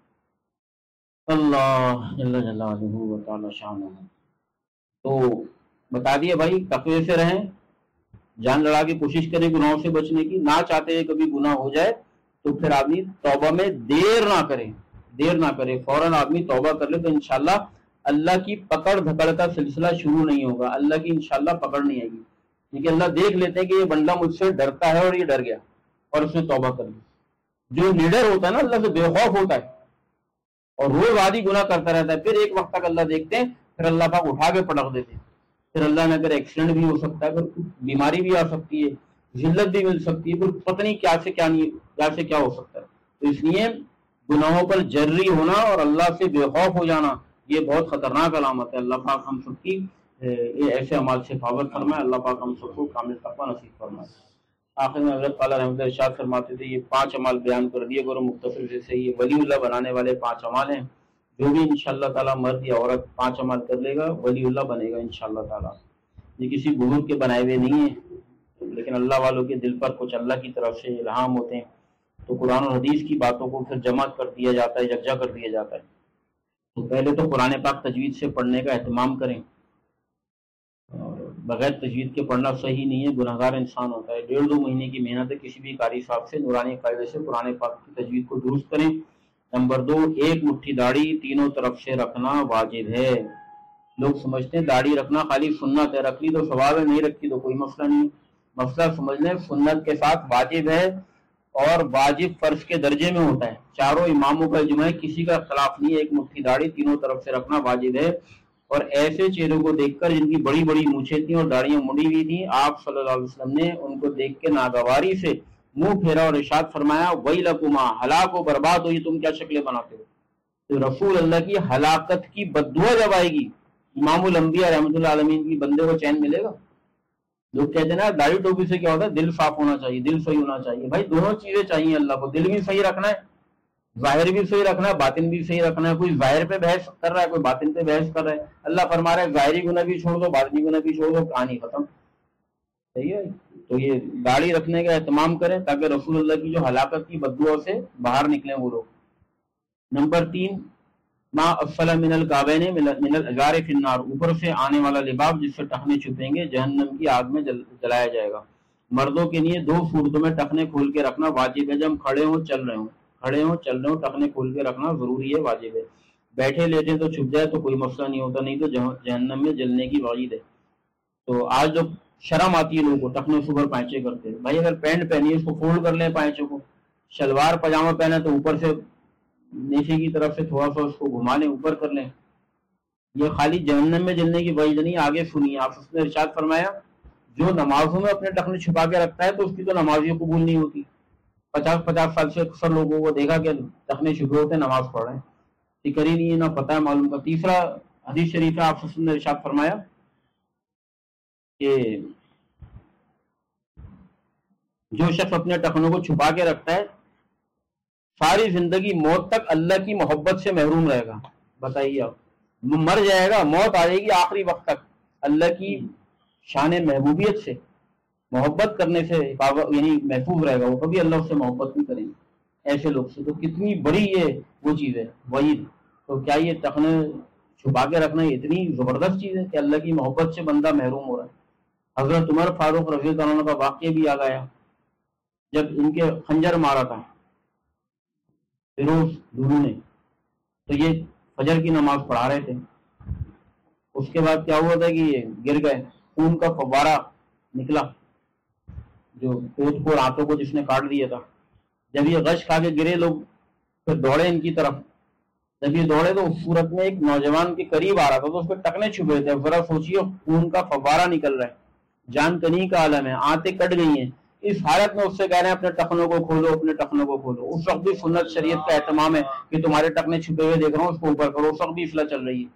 Speaker 1: اللہ جل جلالہ و تعالی شانہ. تو بتا دیے بھائی تقوی سے رہیں، جان لڑا کے کوشش کریں گناہوں سے بچنے کی. نہ چاہتے ہیں کبھی گناہ ہو جائے تو پھر آدمی توبہ میں دیر نہ کرے، دیر نہ کرے، فوراً آدمی توبہ کر لے تو انشاءاللہ اللہ کی پکڑ دھکڑ کا سلسلہ شروع نہیں ہوگا. اللہ کی انشاءاللہ پکڑ نہیں آئے گی، کیونکہ اللہ دیکھ لیتے ہیں کہ یہ بندہ مجھ سے ڈرتا ہے اور یہ ڈر گیا اور اس نے توبہ کر لی. جو نڈر ہوتا ہے نا اللہ سے بے خوف ہوتا ہے اور روز عادی گناہ کرتا رہتا ہے، پھر ایک وقت تک اللہ دیکھتے ہیں، پھر اللہ پاک اٹھا کے پٹک دیتے ہیں. پھر اللہ نے اگر ایکسیڈنٹ بھی ہو سکتا ہے، پھر بیماری بھی آ سکتی ہے، ذلت بھی مل سکتی ہے، پھر پتہ نہیں کیا سے کیا نہیں کیا سے کیا ہو سکتا ہے. تو اس لیے گناہوں پر جری ہونا اور اللہ سے بے خوف ہو جانا یہ بہت خطرناک علامت ہے. اللہ پاک ہم سب کی ایسے اعمال سے حفاظت فرمائے. اللہ پاک ہم سب کو کامل تقوی نصیب فرمائے. آخر میں حضرت تعالیٰ رحمۃ اللہ ارشاد فرماتے تھے یہ پانچ اعمال بیان کر دیے کرو مختصر سے صحیح. یہ ولی اللہ بنانے والے پانچ اعمال ہیں. جو بھی انشاءاللہ تعالیٰ مرد یا عورت پانچ اعمال کر لے گا ولی اللہ بنے گا انشاءاللہ تعالیٰ. یہ کسی بزرگ کے بنائے ہوئے نہیں ہیں، لیکن اللہ والوں کے دل پر کچھ اللہ کی طرف سے الہام ہوتے ہیں، تو قرآن اور حدیث کی باتوں کو پھر جمع کر دیا جاتا ہے، یکجا کر دیا جاتا ہے. تو پہلے تو قرآن پاک تجوید سے پڑھنے کا اہتمام کریں. بغیر تجوید کے پڑھنا صحیح نہیں ہے، گناہگار انسان ہوتا ہے. ڈیڑھ دو مہینے کی محنت ہے کسی بھی قاری صاحب سے نورانی قاعدے سے قرآن پاک کی تجوید کو درست کریں. نمبر دو، ایک مٹھی داڑھی تینوں طرف سے رکھنا واجب ہے. لوگ سمجھتے ہیں داڑھی رکھنا خالی سنت ہے، رکھ لی تو ثواب ہے، نہیں رکھی تو کوئی مسئلہ نہیں. مسئلہ سمجھ لیں سنت کے ساتھ واجب ہے، اور واجب فرض کے درجے میں ہوتا ہے. چاروں اماموں کا اجماع ہے، کسی کا اختلاف نہیں ہے، ایک مٹھی داڑھی تینوں طرف سے رکھنا واجب ہے. اور ایسے چہروں کو دیکھ کر جن کی بڑی بڑی مونچھیں تھیں اور داڑیاں مڑی ہوئی تھیں، آپ صلی اللہ علیہ وسلم نے ان کو دیکھ کے ناگواری سے منہ پھیرا اور ارشاد فرمایا ویلکما، ہلاک و برباد ہو، یہ تم کیا شکلیں بناتے ہو. تو رسول اللہ کی ہلاکت کی بددعا جب آئے گی امام الانبیاء رحمۃ اللہ عالمین کی، بندے کو چین ملے گا. لوگ کہتے ہیں نا داڑھی ٹوپی سے کیا ہوتا ہے، دل صاف ہونا چاہیے، دل صحیح ہونا چاہیے. بھائی دونوں چیزیں چاہیے اللہ کو. دل بھی صحیح رکھنا ہے، ظاہر بھی صحیح رکھنا ہے، باطن بھی صحیح رکھنا ہے. کوئی ظاہر پہ بحث کر رہا ہے، کوئی باطن پہ بحث کر رہا ہے. اللہ فرما رہا ہے ظاہری گناہ بھی چھوڑ دو، باطنی گناہ بھی چھوڑ دو، کہانی ختم. صحیح ہے. تو یہ داڑھی رکھنے کا اہتمام کریں تاکہ رسول اللہ کی جو ہلاکت کی بددعا سے باہر نکلیں وہ لوگ. نمبر تین، ما اسفل من الکعبین من الازار فی النار، اوپر سے آنے والا لباس جس سے ٹخنے چھپیں گے جہنم کی آگ میں جل جلایا جائے گا. مردوں کے لیے دو صورتوں میں ٹخنے کھول کے رکھنا واجب ہے، جب کھڑے ہوں چل رہے ہوں کھڑے ہوں چل رہے ہوں ٹخنے کھول کے رکھنا ضروری ہے، واجب ہے. بیٹھے لیٹے تو چھپ جائے تو کوئی مسئلہ نہیں ہوتا، نہیں تو جہنم میں جلنے کی وعید ہے. تو آج جو شرم آتی ہے لوگوں کو ٹخنے سے اوپر پائچے کرتے ہیں. بھائی اگر پینٹ پہنی ہے اس کو فولڈ کر لیں پائچوں کو، شلوار پاجامہ پہنا تو اوپر سے نیچے کی طرف سے تھوڑا سا اس کو گھما لیں، اوپر کر لیں. یہ خالی جہنم میں جلنے کی وعید نہیں. آگے سنیے، آپ نے ارشاد فرمایا جو نمازوں میں اپنے ٹخنے چھپا کے رکھتا ہے تو اس کی تو نمازی قبول نہیں ہوتی. پچاس پچاس سال سے اکثر لوگوں کو دیکھا کہ ٹخنے چھپے ہوتے ہیں نماز پڑھ رہے ہیں، فکر ہی نہیں ہے، نہ پتہ ہے معلوم کا. تیسرا حدیث شریف ہے، آپ نے ارشاد فرمایا کہ جو شخص اپنے ٹخنوں کو چھپا کے رکھتا ہے ساری زندگی موت تک اللہ کی محبت سے محروم رہے گا. بتائیے آپ، مر جائے گا، موت آ جائے گی آخری وقت تک اللہ کی شان محبوبیت سے محبت کرنے سے یعنی محفوظ رہے گا، وہ کبھی اللہ سے محبت نہیں کریں گے ایسے لوگ سے. تو کتنی بڑی یہ وہ چیز ہے وعید. تو کیا یہ ٹخنے چھپا کے رکھنا یہ اتنی زبردست چیز ہے کہ اللہ کی محبت سے بندہ محروم ہو رہا ہے. حضرت عمر فاروق رضی اللہ عنہ کا واقعہ بھی یاد آیا جب ان کے خنجر مارا تھا فیروز دولو نے، تو یہ فجر کی نماز پڑھا رہے تھے. اس کے بعد کیا ہوا تھا کہ یہ گر گئے، خون کا فوارہ نکلا جو کوت کو ہاتھوں کو جس نے کاٹ دیا تھا. جب یہ غش کھا کے گرے لوگ پھر دوڑے ان کی طرف. جب یہ دوڑے تو اس صورت میں ایک نوجوان کے قریب آ رہا تھا تو اس پہ ٹکنے چھپے تھے. ذرا سوچیے خون کا فوارہ نکل رہا ہے, جان کنی کا عالم ہے, آنتیں کٹ گئی ہیں. اس حالت میں اس سے کہہ رہے ہیں اپنے ٹخنوں کو کھولو, اپنے ٹخنوں کو کھولو. اس وقت بھی سنت شریعت کا اہتمام ہے کہ تمہارے ٹخنے چھپے ہوئے دیکھ رہا ہوں, اس کو اوپر کرو. اس وقت بھی اصلاح چل رہی ہے.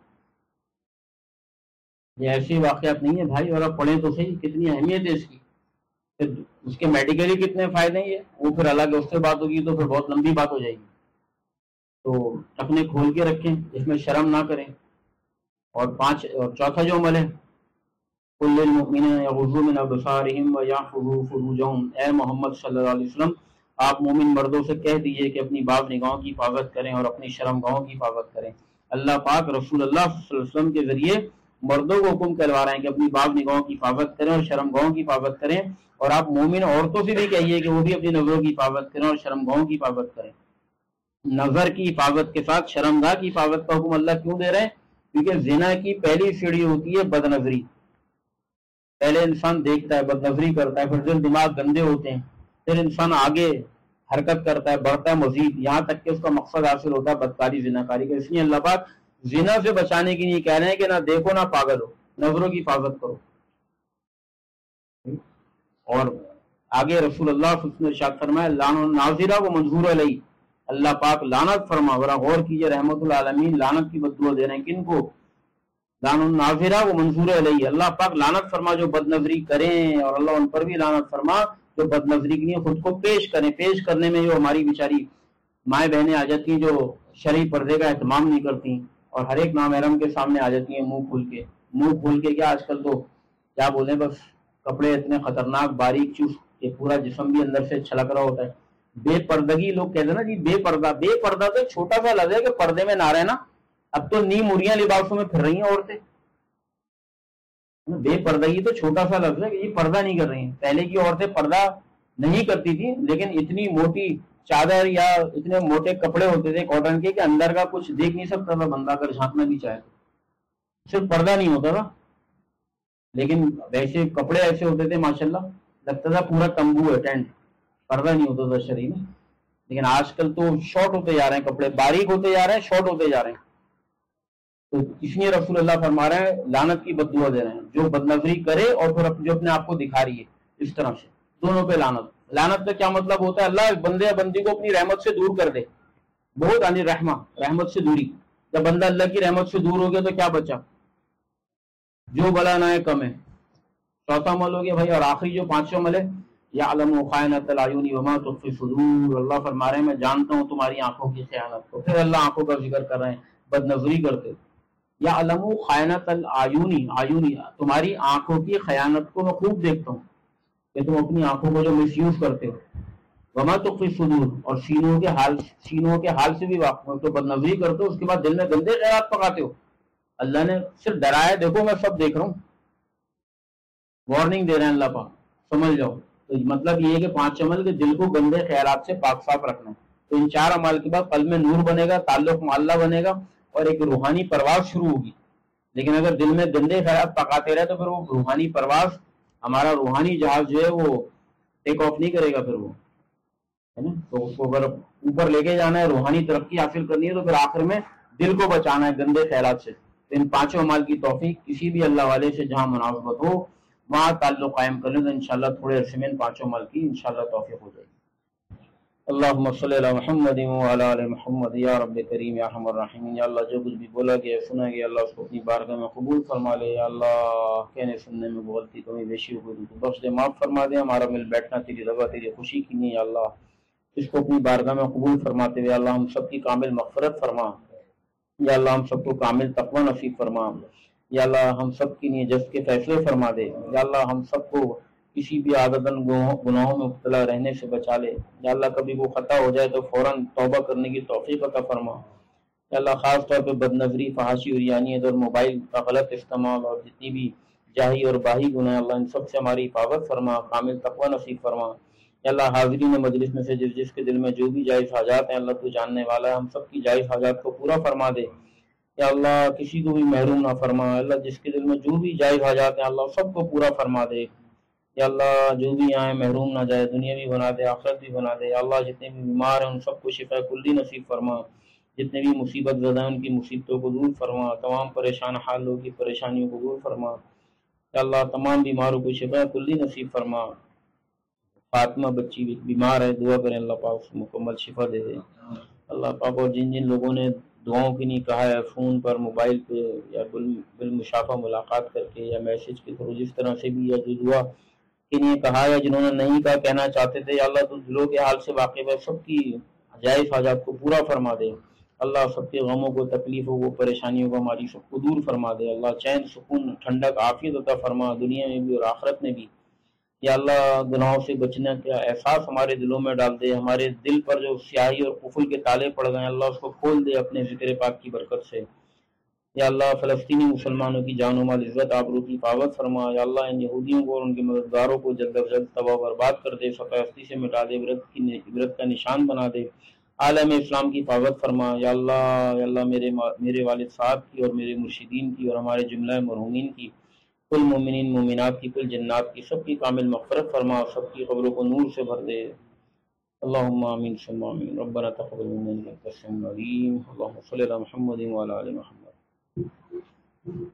Speaker 1: یہ ایسی واقعات نہیں ہے بھائی, اور آپ پڑھیں تو صحیح کتنی اہمیت ہے اس کی. پھر اس کے میڈیکلی کتنے فائدے ہیں, وہ پھر الگ اس سے بات ہوگی تو پھر بہت لمبی بات ہو جائے گی. تو ٹخنے کھول کے رکھیں, اس میں شرم نہ کریں. اور پانچ اور چوتھا جو عمل ہے, قل للمؤمنین یغضوا من ابصارہم ویحفظوا فروجہم, اے محمد صلی اللہ علیہ وسلم آپ مومن مردوں سے کہہ دیجئے کہ اپنی باز نگاہوں کی حفاظت کریں اور اپنی شرم گاہوں کی حفاظت کریں. اللہ پاک رسول اللہ صلی اللہ علیہ وسلم کے ذریعے مردوں کو حکم کروا رہے ہیں کہ اپنی باز نگاہوں کی حفاظت کریں اور شرم گاہوں کی حفاظت کریں. اور آپ مومن عورتوں سے بھی کہیے کہ وہ بھی اپنی نظروں کی حفاظت کریں اور شرم گاہوں کی حفاظت کریں. نظر کی حفاظت کے ساتھ شرم گاہ کی حفاظت کا حکم اللہ کیوں دے رہے ہیں؟ کیونکہ زنا کی پہلی سیڑھی ہوتی ہے بد نظری. پہلے انسان دیکھتا ہے, بد نظری کرتا ہے, پھر دل دماغ گندے ہوتے ہیں, پھر انسان آگے حرکت کرتا ہے, بڑھتا ہے مزید, یہاں تک کہ اس کا مقصد حاصل ہوتا ہے بدکاری زنا کاری کا. اس لیے اللہ پاک زنا سے بچانے کی نہیں کہہ رہے ہیں کہ نہ دیکھو نہ پاگل ہو, نظروں کی حفاظت کرو. اور آگے رسول اللہ صلی اللہ علیہ وسلم نے ارشاد فرمایا لعن الناظرہ و منظور علیہ, اللہ پاک لعنت فرما. ذرا غور کیجئے, رحمت العالمین لعنت کی بددعا دے رہے ہیں کن کو؟ لعن الناظرہ و منظور علیہ, اللہ پاک لعنت فرما جو بد نظری کریں, اور اللہ ان پر بھی لعنت فرما جو بد نظری کے لیے خود کو پیش کریں. پیش کرنے میں جو ہماری بیچاری مائیں بہنیں آ جاتی ہیں جو شرعی پردے کا اہتمام نہیں کرتی اور ہر ایک نامحرم کے سامنے آ جاتی ہیں منہ کھول کے. منہ کھول کے کیا آج کل تو کیا بولیں, بس کپڑے اتنے خطرناک باریک چوس کہ پورا جسم بھی اندر سے چھلک رہا ہوتا ہے. بے پردگی لوگ کہتے ہیں نا جی, بے پردہ. بے پردہ تو چھوٹا سا لفظ ہے کہ پردے میں نہ رہنا. اب تو نیم اڑیاں لباسوں میں پھر رہی ہیں عورتیں. بے پردگی تو چھوٹا سا لفظ ہے کہ یہ پردہ نہیں کر رہی ہیں. پہلے کی عورتیں پردہ نہیں کرتی تھی, لیکن اتنی موٹی چادر یا اتنے موٹے کپڑے ہوتے تھے کاٹن کے کہ اندر کا کچھ دیکھ نہیں سکتا تھا بندہ, اگر جھانکنا بھی چاہے. صرف پردہ نہیں ہوتا تھا, لیکن ویسے کپڑے ایسے ہوتے تھے ماشاءاللہ لگتا تھا پورا تمبو ہے, ٹینٹ. پردہ نہیں ہوتا تھا شرعی میں. لیکن آج کل تو شارٹ ہوتے جا رہے ہیں کپڑے, باریک ہوتے جا رہے ہیں, شارٹ ہوتے جا رہے ہیں. تو اس لیے رسول اللہ فرما رہے ہیں لعنت کی بددعا دے رہے ہیں جو بد نظری کرے اور پھر جو اپنے آپ کو دکھا رہی ہے اس طرح سے, دونوں پہ لعنت. لعنت کا کیا مطلب ہوتا ہے؟ اللہ بندے یا بندی کو اپنی رحمت سے دور کر دے. بہت آنی رحمہ, رحمت سے دوری. جب بندہ اللہ کی رحمت سے دور ہو گیا تو کیا بچا؟ جو بلا نہ ہے کم ہے. چوتھا عمل ہو گیا بھائی. اور آخری جو پانچواں عمل ہے, یعلم خائنۃ الاعین وما تخفی الصدور, اللہ فرما رہے ہیں میں جانتا ہوں تمہاری آنکھوں کی خیانت کو. پھر اللہ آنکھوں کا ذکر کر رہے ہیں, بد نظری کرتے. یعلم خائنۃ الاعین, عیونی تمہاری آنکھوں کی خیانت کو میں خوب دیکھتا ہوں کہ تم اپنی آنکھوں کو جو مس یوز کرتے ہو. وما تخفی الصدور, اور سینوں کے حال سینوں کے حال سے بھی واقف ہو. تو بد نظری کرتے ہو, اس کے بعد دل میں گندے خیالات پکاتے ہو. اللہ نے صرف ڈرایا, دیکھو میں سب دیکھ رہا ہوں, وارننگ دے رہے ہیں اللہ پاک, سمجھ جاؤ. تو مطلب یہ ہے کہ پانچ عمل کے دل کو گندے خیالات سے پاک صاف رکھنا ہے. تو ان چار عمل کے بعد قلب میں نور بنے گا, تعلق مع اللہ بنے گا, اور ایک روحانی پرواز شروع ہوگی. لیکن اگر دل میں گندے خیالات پکاتے رہے تو پھر وہ روحانی پرواز, ہمارا روحانی جہاز جو ہے وہ ٹیک آف نہیں کرے گا. پھر وہ ہے نا, تو اس کو اگر اوپر لے کے جانا ہے, روحانی ترقی حاصل کرنی ہے, تو پھر آخر میں دل کو بچانا ہے گندے خیالات سے. ان پانچوں اعمال کی توفیق کسی بھی اللہ والے سے جہاں مناسبت ہو وہاں تعلق قائم کر لیں تو انشاءاللہ تھوڑے عرصے میں ان پانچوں عمل کی انشاءاللہ توفیق ہو جائے گی. اللہم صلی علی محمد وعلی آل محمد. یا رب کریم یا ارحم الراحمین, یا اللہ جو کچھ بھی بولا گیا سنا گیا اللہ اس کو اپنی بارگاہ میں قبول فرما لے. یا اللہ کہنے سننے میں غلطی کمی بیشی ہو گئی تو بخش دے, معاف فرما دے. ہمارا مل بیٹھنا تیری رضا تیری خوشی کی نہیں, یا اللہ اس کو اپنی بارگاہ میں قبول فرماتے ہوئے اللہ ہم سب کی کامل مغفرت فرما. یا اللہ ہم سب کو کامل تقوی نصیب فرما. یا اللہ ہم سب کی نیت جس کے فیصلے فرما دے. یا اللہ ہم سب کو کسی بھی عادتاً گناہوں میں مبتلا رہنے سے بچا لے. یا اللہ کبھی وہ خطا ہو جائے تو فوراً توبہ کرنے کی توفیق عطا فرما. یا اللہ خاص طور پہ بد نظری, فحاشی اور یانیت اور موبائل کا غلط استعمال اور جتنی بھی جاہی اور باہی گناہ اللہ ان سب سے ہماری حفاظت فرما, کامل تقوی نصیب فرما. یا اللہ حاضرین مجلس میں سے جس جس کے دل میں جو بھی جائز حاجات ہیں اللہ تو جاننے والا ہے, ہم سب کی جائز حاجات کو پورا فرما دے. یا اللہ کسی کو بھی محروم نہ فرما. اللہ جس کے دل میں جو بھی جائز حاجات ہیں اللہ سب کو پورا فرما دے. یا اللہ جو بھی یہاں محروم نہ جائے، دنیا بھی بنا دے، آخرت بھی بنا دے. یا اللہ جتنے بھی بیمار ہیں ان سب کو شفا کلی نصیب فرما. جتنے بھی مصیبت زدہ ہیں ان کی مصیبتوں کو دور فرما. تمام پریشان حال لوگوں کی پریشانیوں کو دور فرما. یا اللہ تمام بیماروں کو شفا کلی نصیب فرما. فاطمہ بچی بیمار ہے، دعا کریں اللہ پاک اس کو مکمل شفا دے دے. اللہ پاک اور جن جن لوگوں نے دعاؤں کی نہیں کہا ہے، فون پر، موبائل پہ، یا بالمشافہ ملاقات کر کے، یا میسج کے تھرو، جس طرح سے بھی، یا جو دعا کے لیے کہا ہے، جنہوں نے نہیں کہا کہنا چاہتے تھے، یا اللہ تو دلوں کے حال سے واقف ہے، سب کی جائز حاجات کو پورا فرما دے. اللہ سب کے غموں کو، تکلیفوں کو، پریشانیوں کو ہماری سب کو دور فرما دے. اللہ چین، سکون، ٹھنڈک، عافیت عطا فرما، دنیا میں بھی اور آخرت میں بھی. یا اللہ گناہوں سے بچنے کا احساس ہمارے دلوں میں ڈال دے. ہمارے دل پر جو سیاہی اور قفل کے تالے پڑ گئے ہیں، اللہ اس کو کھول دے اپنے ذکر پاک کی برکت سے. یا اللہ فلسطینی مسلمانوں کی جان و مال، عزت، آبرو کی حفاظت فرما. یا اللہ ان یہودیوں کو اور ان کے مددگاروں کو جلد از جلد تباہ و برباد کر دے، سفیدی سے مٹا دے، عبرت کی عبرت کا نشان بنا دے. عالم اسلام کی حفاظت فرما. یا اللہ یا اللہ میرے میرے والد صاحب کی اور میرے مرشدین کی اور ہمارے جملہ مرحومین کی، کل مومنین مومنات کی، کل جنات کی، سب کی کامل مغفرت فرما، سب کی قبروں کو نور سے بھر دے. اللہم آمین ثم آمین. ربنا تقبل منا انک انت السمیع العلیم. اللہم صلی علی محمد وعلی آل محمد.